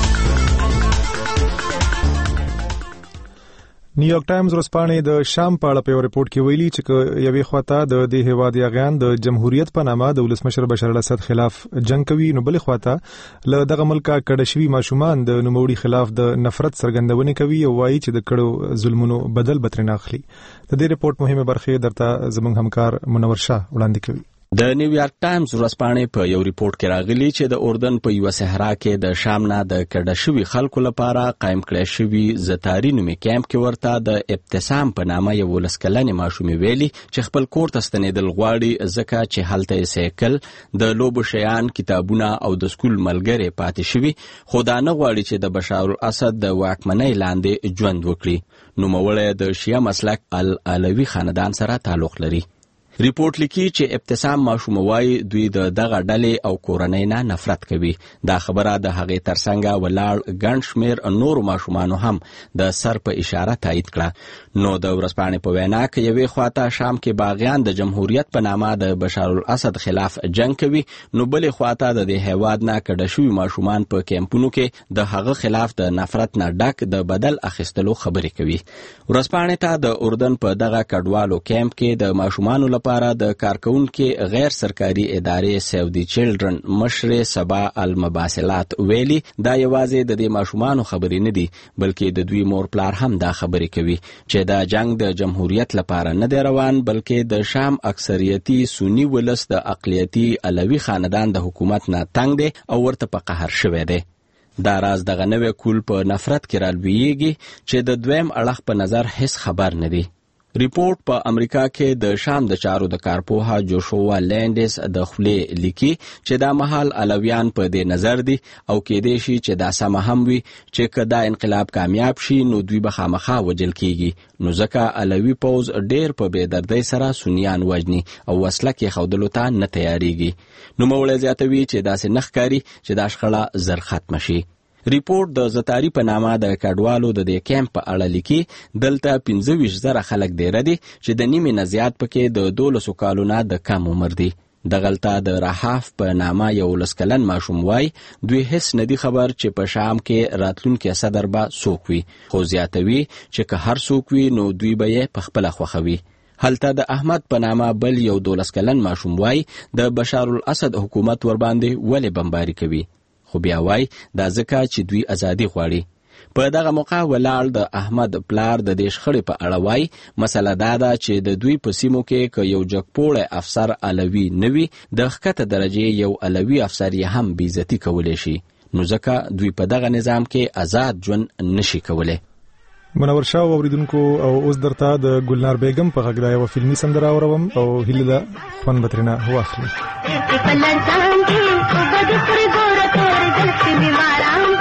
نیویارک ټایمز ورځپاڼې د شام په اړه په یو ریپورت کې ویلي چې یوې خواته د دې هیواد یاغیان د جمهوریت په نامه د ولسمشر بشار الاسد خلاف جنگ کوي نو بلې خواته له دغه ملکه کډه شوي ماشومان د نوموړي خلاف د نفرت څرګندونې کوي او وایي چې د کړو ظلمونو بدل به ترې نه اخلي. د دې ریپورت مهمه برخه درته زموږ همکار منور شاه وړاندې کوي. د نیویارک ټایمز ورځپاڼې په یو ریپورت کې راغلي چې د اردن په یو صحرا کې د شام نه د کډه شوي خلکو لپاره قائم کړی شوی زتاری نومي کیمپ کې ورته د ابتسام په نامه یو ولسکلنې ماشومې ویلي چې خپل کور ته ستنېدل غواړي ځکه چې هلته یې سایکل د لوبو شیان کتابونه او د سکول ملګري پاتې شوي خو دا نه غواړي چې د بشار الاسد د واکمنۍ لاندې ژوند وکړي. نوموړی د شیعه مسلک العلوي خاندان سره تعلق لري. ریپورت لیکي چې ابتسام ماشوم وايي دوی د دغه ډلې او کورنۍ نه نفرت کوي. دا خبره د هغې ترڅنګ ولاړ ګڼ شمېر نورو ماشومانو هم د سر په اشاره تایید کړه. نو د ورځپاڼې په وینا کې یوې خواته شام کې باغیان د جمهوریت په نامه د بشار الاسد خلاف جنگ کوي نو بلې خواته د دې هیواد نه کډه شوي ماشومان په کیمپونو کې د هغه خلاف د نفرت نه ډک د بدل اخیستلو خبرې کوي. ورځپاڼې ته د اردن په دغه کډوالو کیمپ کې د ماشومانو لپاره د کارکونکو غیر سرکاري ادارې سیو دی چلډرن مشر سبا المباسلات ویلي دا یوازې د دې ماشومانو خبرې نه دي بلکې د دوی مور پلار هم دا خبرې کوي چې دا جنگ د جمهوریت لپاره نه دی روان بلکې د شام اکثریتي سنی ولس د اقلیتي علوي خاندان د حکومت نه تنگ دی او ورته په قهر شوی دی. دا راز دغه نوې کول په نفرت کې رالویږي چې د دویم اړخ په نظر هیڅ خبر نه دی. ریپورت په امریکا کې د شام د چارو د کارپوها جوشوا لینډس د خولې لیکي چې دا مهال علویان په دې نظر دي او کېدای شي چې دا سم هم وي چې که دا انقلاب کامیاب شي نو دوی به خامخا وجل کیږي نو ځکه علوي پوز ډېر په بې دردۍ سره سنیان وژني او وسله کې خودلو ته نه تیاریږي. نو موږ زیاتوي چې داسې نه ښکاري چې دا شخړه زر ختم شي. ریپورت د زتاری په نامه د کډوالو د دې کیمپ په اړه لیکي دلته 25,000 خلک ډیر دي چې د نیمه نه زیات پکې د 12 کالو نه د کم عمر دي. دغلطه د رحاف په نامه یو لسکلن ماشوم وای دوی هیڅ ندي خبر چې په شام کې راتلونکي صدر به څوک وي خو زیاتوي چې که هر څوک وي نو دوی به یې په خپل خوښوي. هلته د احمد په نامه بل یو 12 کلن ماشوم وای د بشار الاسد حکومت ور باندې ولې بمباري کوي خو بیا وای دا ځکه چې دوی ازادي غواړي. په دغه موقع ولاړ د احمد پلار د دې شخړې په اړه وای مسله دا ده چې د دوی په سیمو کې که یو جګپوړی افسر علوي نه وي د ښکته درجې یو علوي افسر یې هم بېعزتي کولی شي نو ځکه دوی په دغه نظام کې آزاد ژوند نشي کولی. منور شاه اوریدونکو او اوس درته د ګلنار بیگم په غږ یو فلمي سندره اورم او هیله ده خوند به ترېنه واخلي.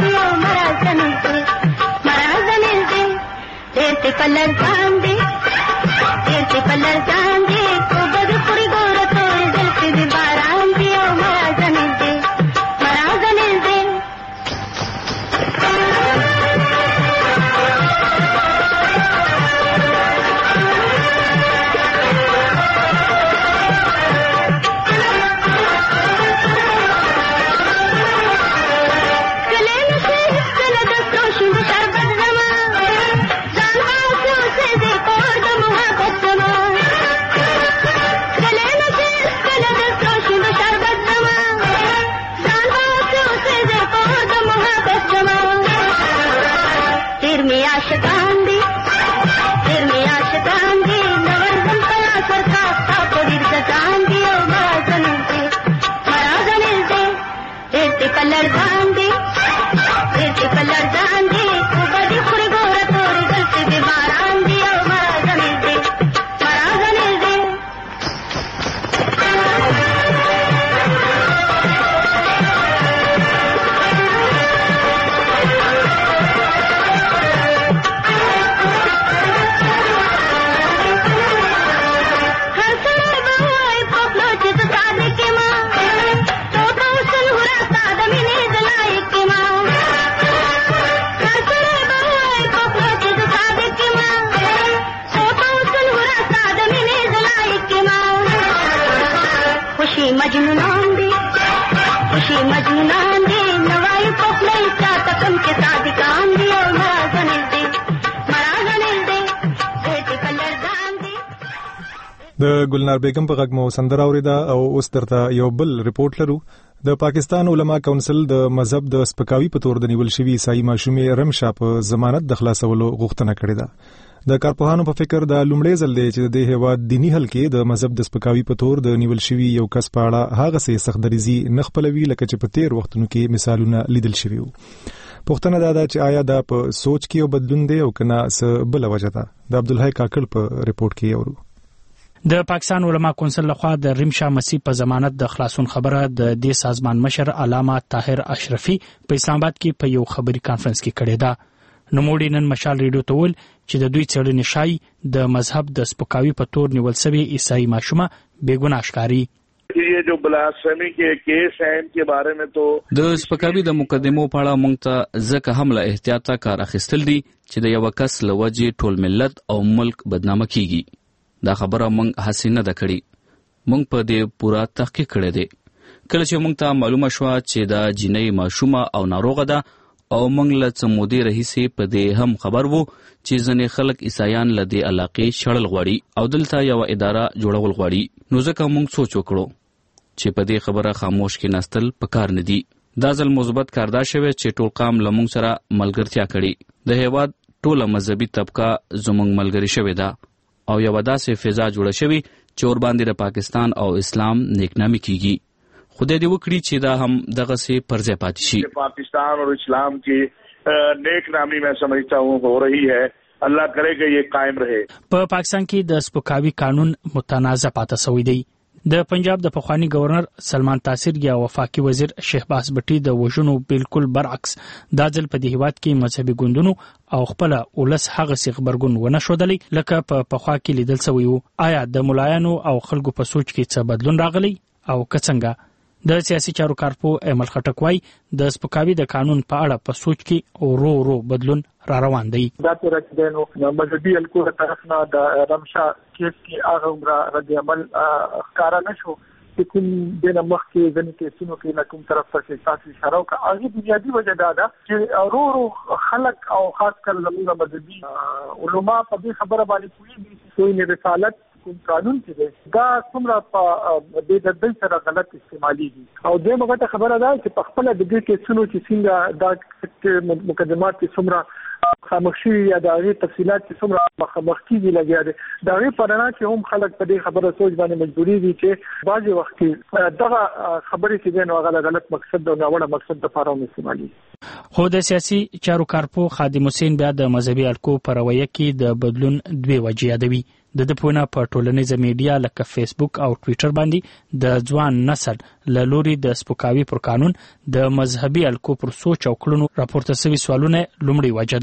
د ګلنار بیگم په غږ مو سندره اوریده او اوس درته یو بل ریپورت لرو. د پاکستان علما کونسل د مذهب د سپکاوي په تور د نیول شوی عیسائی ماشومې رمشا په ضمانت د خلاصولو غوښتنه کړې ده. د کارپوهانو په فکر د لومړي ځل دی چې د هیواد دینی حلقې د مذهب د سپکاوي په تور د نیول شوی یو کس په اړه هغه څه سخت دریزي نه خپلوي لکه چې په تیر وختونو کې مثالونه لیدل شوي وو. پوښتنه دا ده چې آیا دا په سوچ کې یو بدلون دی او کنه څه بل وجه ده. د عبدالحی کاکړ په ریپورت کې اورو. د پاکستان علما کونسل لخوا د رمشا مسیح په ضمانت د خلاصون خبره د دې سازمان مشر علامه طاهر اشرفي په اسلام آباد کې په یو خبري کانفرنس کې کړې ده. نوموړي نن مشال ریډیو ته ویل چې د دوی څېړنې ښایي د مذهب د سپکاوي په تور نیول شوی عیسائی ماشومه بېګناه ښکاري. یہ جو بلاسفیمی کے کیس ہیں ان کے بارے میں تو د سپکاوي د مقدمو په اړه موږ ته ځکه هم له احتیاطه کار اخیستل دي چې د یو کس له وجې ټول ملت او ملک بدنامه کیږي. دا خبره موږ هڅه نه ده کړې. موږ په دې پورا تحقیق کړی دی. کله چې موږ ته معلومه شوه چې دا جنۍ ماشومه او ناروغه ده او موږ له څه مودې راهیسې په دې هم خبر وو چې ځینې خلک عیسایان له دې علاقې شړل غواړي او دلته یوه اداره جوړول غواړي. نو ځکه موږ سوچ وکړو چې په دې خبره خاموش کېناستل پکار نه دي. دا ځل مثبت کار دا شوی چې ټول قام له موږ سره ملګرتیا کړې. د هیواد ټوله مذهبي طبقه زموږ ملګري شوې ده او یو داسې فضا جوړه شوې چې ور باندې د پاکستان او اسلام نیکنامي کیږي. خدای دې وکړي چې دا هم دغه سي پرځه پاتې شي. پاکستان اور اسلام کی نیک نامی میں سمجھتا ہوں ہو رہی ہے. اللہ کرے کہ یہ قائم رہے. په پاکستان کې د سپکاوي قانون متنازع پاتې شوی دی. د پنجاب د پخوانی گورنر سلمان تاثیر یا وفاقي وزیر شهباز بټي د وژنو بالکل برعکس دا ځل په دې هیواد کې مذهبي ګوندونو او خپل ولس هغه څه خبرګون ونه شودلی لکه په پخوا کې لیدل شوی وو. آیا د ملایانو او خلکو په سوچ کې څه بدلون راغلی او کڅنګه؟ د سیاسي چارو کارپو ایمل خټک وايي د سپکاوي د قانون په اړه په سوچ کې ورو بدلون را روان دی. دا تر څو مذهبي الکو طرف نه د رمشا کیس کې هغه عمر رد عمل ښکارا نشو چې کوم د مخ کې ځنې کیسونو کې نه کوم طرف ته تاسو اشاره وکړه. هغه بنیادی وجه دا ده چې ورو خلک او خاص کر زموږ مذهبي علما په دې خبره باندې کوي چې نه رسالت کوم قانون چې دی دا څومره په د دې سره غلط استعمالي دي او دې موږ ته خبره ده چې په خپل د دې کیسونو چې څنګه دا مقدمات کې څومره خامخشي یا د هغې تفصیلات چې څومره مخامخ کېږي لګیا دی د هغې په رڼا کې هم خلک په دې خبره سوچ باندې مجبورېږي چې بعضې وخت کې دغه خبرې چې دی نو هغه د غلط مقصد او ناوړه مقصد دپاره هم استعمالېږي. خو د سیاسي چارو کارپو خادم حسین بیا د مذهبي حلقو په رویه کې د بدلون دوې وجې یادوي. د ده په وینا په ټولنیزه میډیا لکه فیسبوک او ټویټر باندې د ځوان نسل له لوري د سپکاوي پر قانون د مذهبي حلقو پر سوچ او کړنو راپورته شوي سوالونه لومړۍ وجه ده.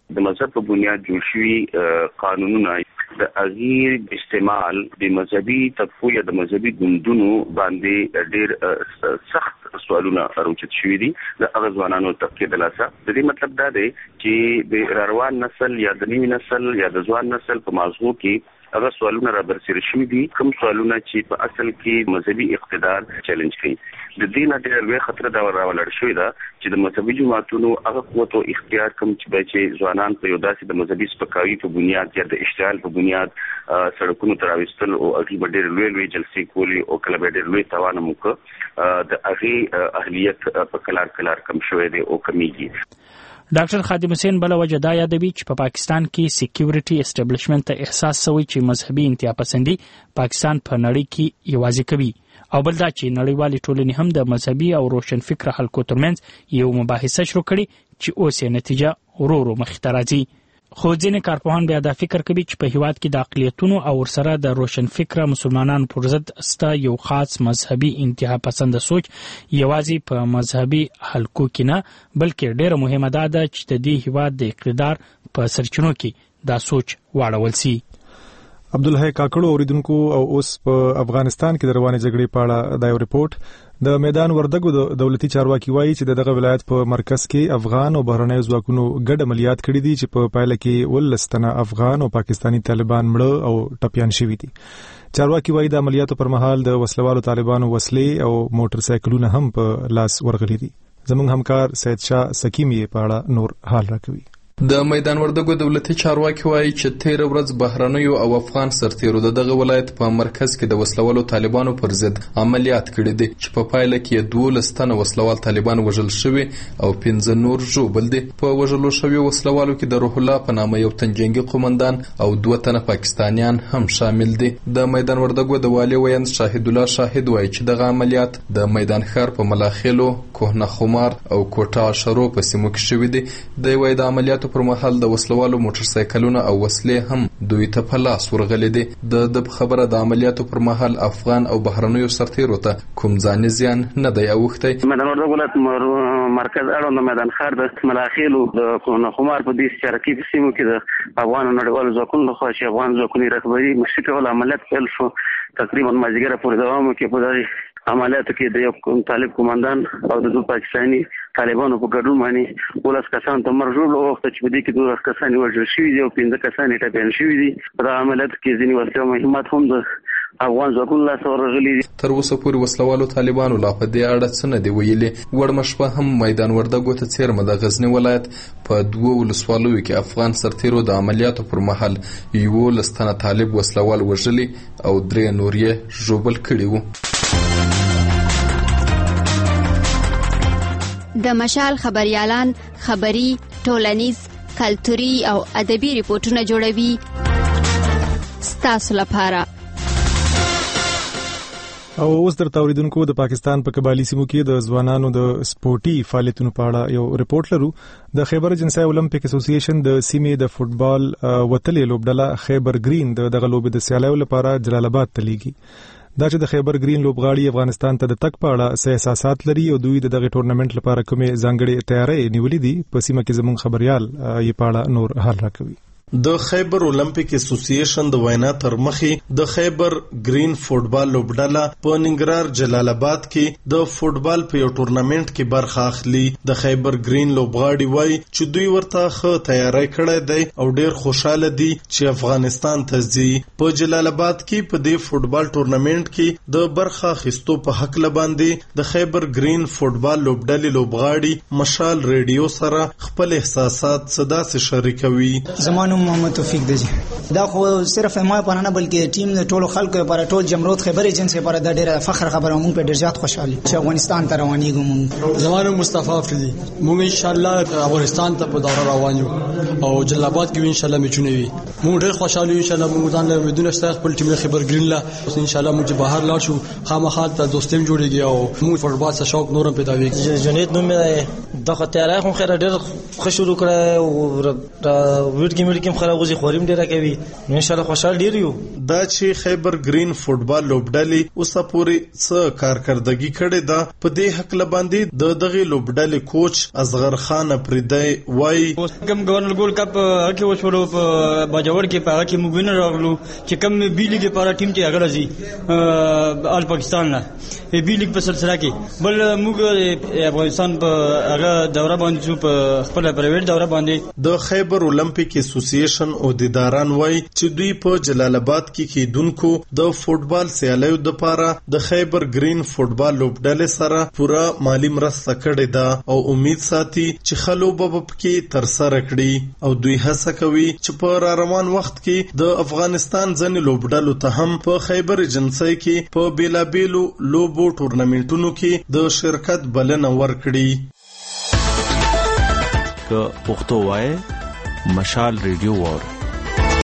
د مذهب په بنیاد جوړ شوي قانونونه د اغیر استعمال د مذهبي طبقو یا د مذهبي ګوندونو باندې ډېر سخت سوالونه راوچت شوي دي د هغه ځوانانو طبقې د لاسه. د دې مطلب دا دی چې د روان نسل یا د نوي نسل یا د ځوان نسل په موضوع کې هغه سوالونه را برسېره شوي دي، کوم سوالونه چې په اصل کې مذهبي اقتدار چیلنج کوي. د دې نه ډېر لوی خطر دا راولاړ شوی ده چې د مذهبي جماعتونو هغه قوت او اختیار کوم چې ځوانان په یو داسې د مذهبي سپکاوي په بنیاد یا د اشتعال په بنیاد سړکونو ته راوستل او هغې به ډېر لوی جلسې کولې او کله به ډېر لوی تاوان هم وکړه، د هغې اهلیت په کلار کم شوی دی او کمیږي. ډاکټر خادم حسین بل وجه دا یادوي چې په پاکستان کې سکیورټي اسټابلیشمنت ته احساس شوی چې مذهبي انتها پسندي پاکستان په نړۍ کې یوازې کوي، او بل دا چې نړیوالې ټولنې هم د مذهبي او روشن فکر خلکو ترمنځ یو مباحثه شروع کړي چې اوس یې نتیجه ورو مخې ته راځي. خو ځینې کارپوهان بیا دا فکر کوي چې په هیواد کې د اقلیتونو او ورسره د روشن فکره مسلمانانو پر ضد ستا یو خاص مذهبي انتها پسند سوچ یوازې په مذهبي حلقو کې نه بلکې ډېره مهمه ده چې د دې هیواد د اقتدار په سرچینو کې دا سوچ واړول سي. عبدالحی کاکړو اوریدونکو او اوس په افغانستان کې د روانې جګړې په اړه دا یو رپورټ. د میدان وردګو د دولتي چارواکي وایي چې دغه ولایت په مرکز کې افغان او بهرنیو ځواکونو ګډ عملیات کړي دي چې په پایله کې 19 تنه افغان او پاکستانی طالبان مړه او ټپيان شوي دي. چارواکي وایي د عملیاتو پر مهال د وسلوالو طالبانو وسلې او موټر سایکلونه هم په لاس ورغلي دي. زموږ همکار سید شاه سکیم یې په اړه نور حال راکوي. د میدان وردګو دولتي چارواکي وایي چې 13 ورځ بهرنیو او افغان سرتیرو دغه ولایت په مرکز کې د وسلوالو طالبانو پر ضد عملیات کړي دي چې په پایله کې 12 تنه وسلوال طالبان وژل شوي او 15 نور ژوبل دي. په وژلو شوي وسلوالو کې د روح الله په نامه یو تن جنگي قومندان او 2 تنه پاکستانیان هم شامل دي. د میدان وردګو د والي ویاند شاهد الله شاهد وایي چې دغه عملیات د میدان ښار په ملاخیلو، کوهنه خمار او کوټه شرو په سیمو کې شوي دي. د وایي د عملیاتو پر مهال د وسلوالو موټر سایکلونه او وسلې هم دوی ته په لاس ورغلي دي. د خبره د عملیاتو پر مهال افغان او بهرنیو سرتیرو ته کوم ځاني زیان نه دی اوښتی. میدان وردګو ولایت مرکز اړوند میدان ښار د ملاخیلو د کوهنه خمار په دې چارکي په سیمو کې د افغان نړیوالو ځواکونو لخوا چې افغان ځواکونو رهبري مشري کول عملیات پیل شو. تقریبا مازدیګر پورې دوام وکړي. په دغه عملیاتو کې د یو طالب قومندان او د 2 پاکستاني طالبانو په ګډون باندې 12 کسان ته مرګ ژوبل او چې په دې کې 12 کسان وژل شوي دي او 15 کسان ټپيان شوي دي. په دغه عملیاتو کې ځینې وسلې او مهمات هم د افغان ځواکونو لاس ورغلي دي. تر اوسه پورې وسلوالو طالبانو لا په دې اړه څه نه دی ویلي. وړمه شپه هم میدان وردګو ته څیرمه د غزنی ولایت په 2 ولسوالیو کې افغان سرتیرو د عملیاتو پر مهال 11 تنه طالب وسلوال وژلي او 3 نور یې ژوبل کړي وو. د مشال خبريالان خبري، ټولنیز، کلتوري او ادبي ریپورتونه جوړوي ستاسو لپاره. او اوس درته اوریدونکو د پاکستان په قبایلی سیمو کې د ځوانانو د سپورټي فعالیتونو په اړه یو رپورټ لرو. د خیبر جنسای اولمپیک اسوسییشن د سیمې د فوتبال وتلې لوبډله خیبر گرین دغه لوبې د سیالیو لپاره جلال آباد ته لیږي. دا چې د خیبر گرین لوبغاړي افغانستان ته د تک په اړه څه احساسات لري او دوی د دغه ټورنمنت لپاره کومې ځانګړې تیاری نیولې دي په سیمه کې زموږ خبريال یې په اړه نور حال راکوي. د خیبر اولمپیک اسوسییشن د وینا تر مخې د خیبر گرین فوتبال لوبډله په ننګرهار جلال آباد کې د فوتبال په یو ټورنمنت کې برخه اخلي. د خیبر گرین لوبغاړي وایي چې دوی ورته ښه تیاری کړی دی او ډیر خوشاله دي چې افغانستان ته ځي. په جلال آباد کې په دې فوتبال ټورنمنت کې د برخه اخیستو په حق لباندې د خیبر گرین فوتبال لوبډلې لوبغاړي مشال ریډیو سره خپل احساسات صدا سره شریکوي. زمانو محمد توفیق دی. دا خو صرف ما په نه بلکې ټیم د ټولو خلکو لپاره ټول جمرود خیبر ایجنسی لپاره د ډیره فخر خبره مونږ په ډیر زیات خوشاله چې افغانستان ته روانېږو. مونږ زمانو مصطفی افریدي مونږ ان شاء الله افغانستان ته په دوره روان یو او جلال آباد کې ان شاء الله میچونه وي. مونږ ډیر خوشاله یو ان شاء الله. مونږ ځان له بدون شته خپل ټیم خیبر گرین لا ان شاء الله مونږ بهر لاړ شو خامخا ته دوستیم جوړیږي او مونږ فوتبال څخه شوق نورم پیدا وي. جنید نوم د خطر خو خیر ډیر خوشو کړه او ویډ کې کې خلک غوځي خوریم ډیره کوي نو ان شاء الله خوشاله ډیر یو. دا چې خیبر گرین فوټبال لوبډلې اوسه پورې څه کارکردګي کړې ده په دې حق لباندې د دغه لوبډلې کوچ اصغر خان افریدی وای کوم گورنر ګول کپ کې وشولو په باجوړ کې په کې موږ نه راغلو چې کوم بي لیګ لپاره ټیم ته هغه راځي آل پاکستان نه بي لیګ په سلسله کې بل موږ افغانستان په هغه دوره باندې په خپل پرایویټ دوره باندې د خیبر اولمپیک اسوسییشن او دیداران وای چې دوی په جلال آباد کې کیدونکو د فوټبال سیالیو د لپاره د خیبر گرین فوټبال لوبډلې سره پورا مالی مرسته کړې ده او امید ساتي چې خلوب کې تر سره کړي او دوی هڅه کوي چې په روان وخت کې د افغانستان ځنې لوبډلو ته هم په خیبر ایجنسی کې په بیلابیلو لوبو ټورنمنټونو کې د شرکت بلنه ورکړي. که پښتو وای مشال ریډیو وور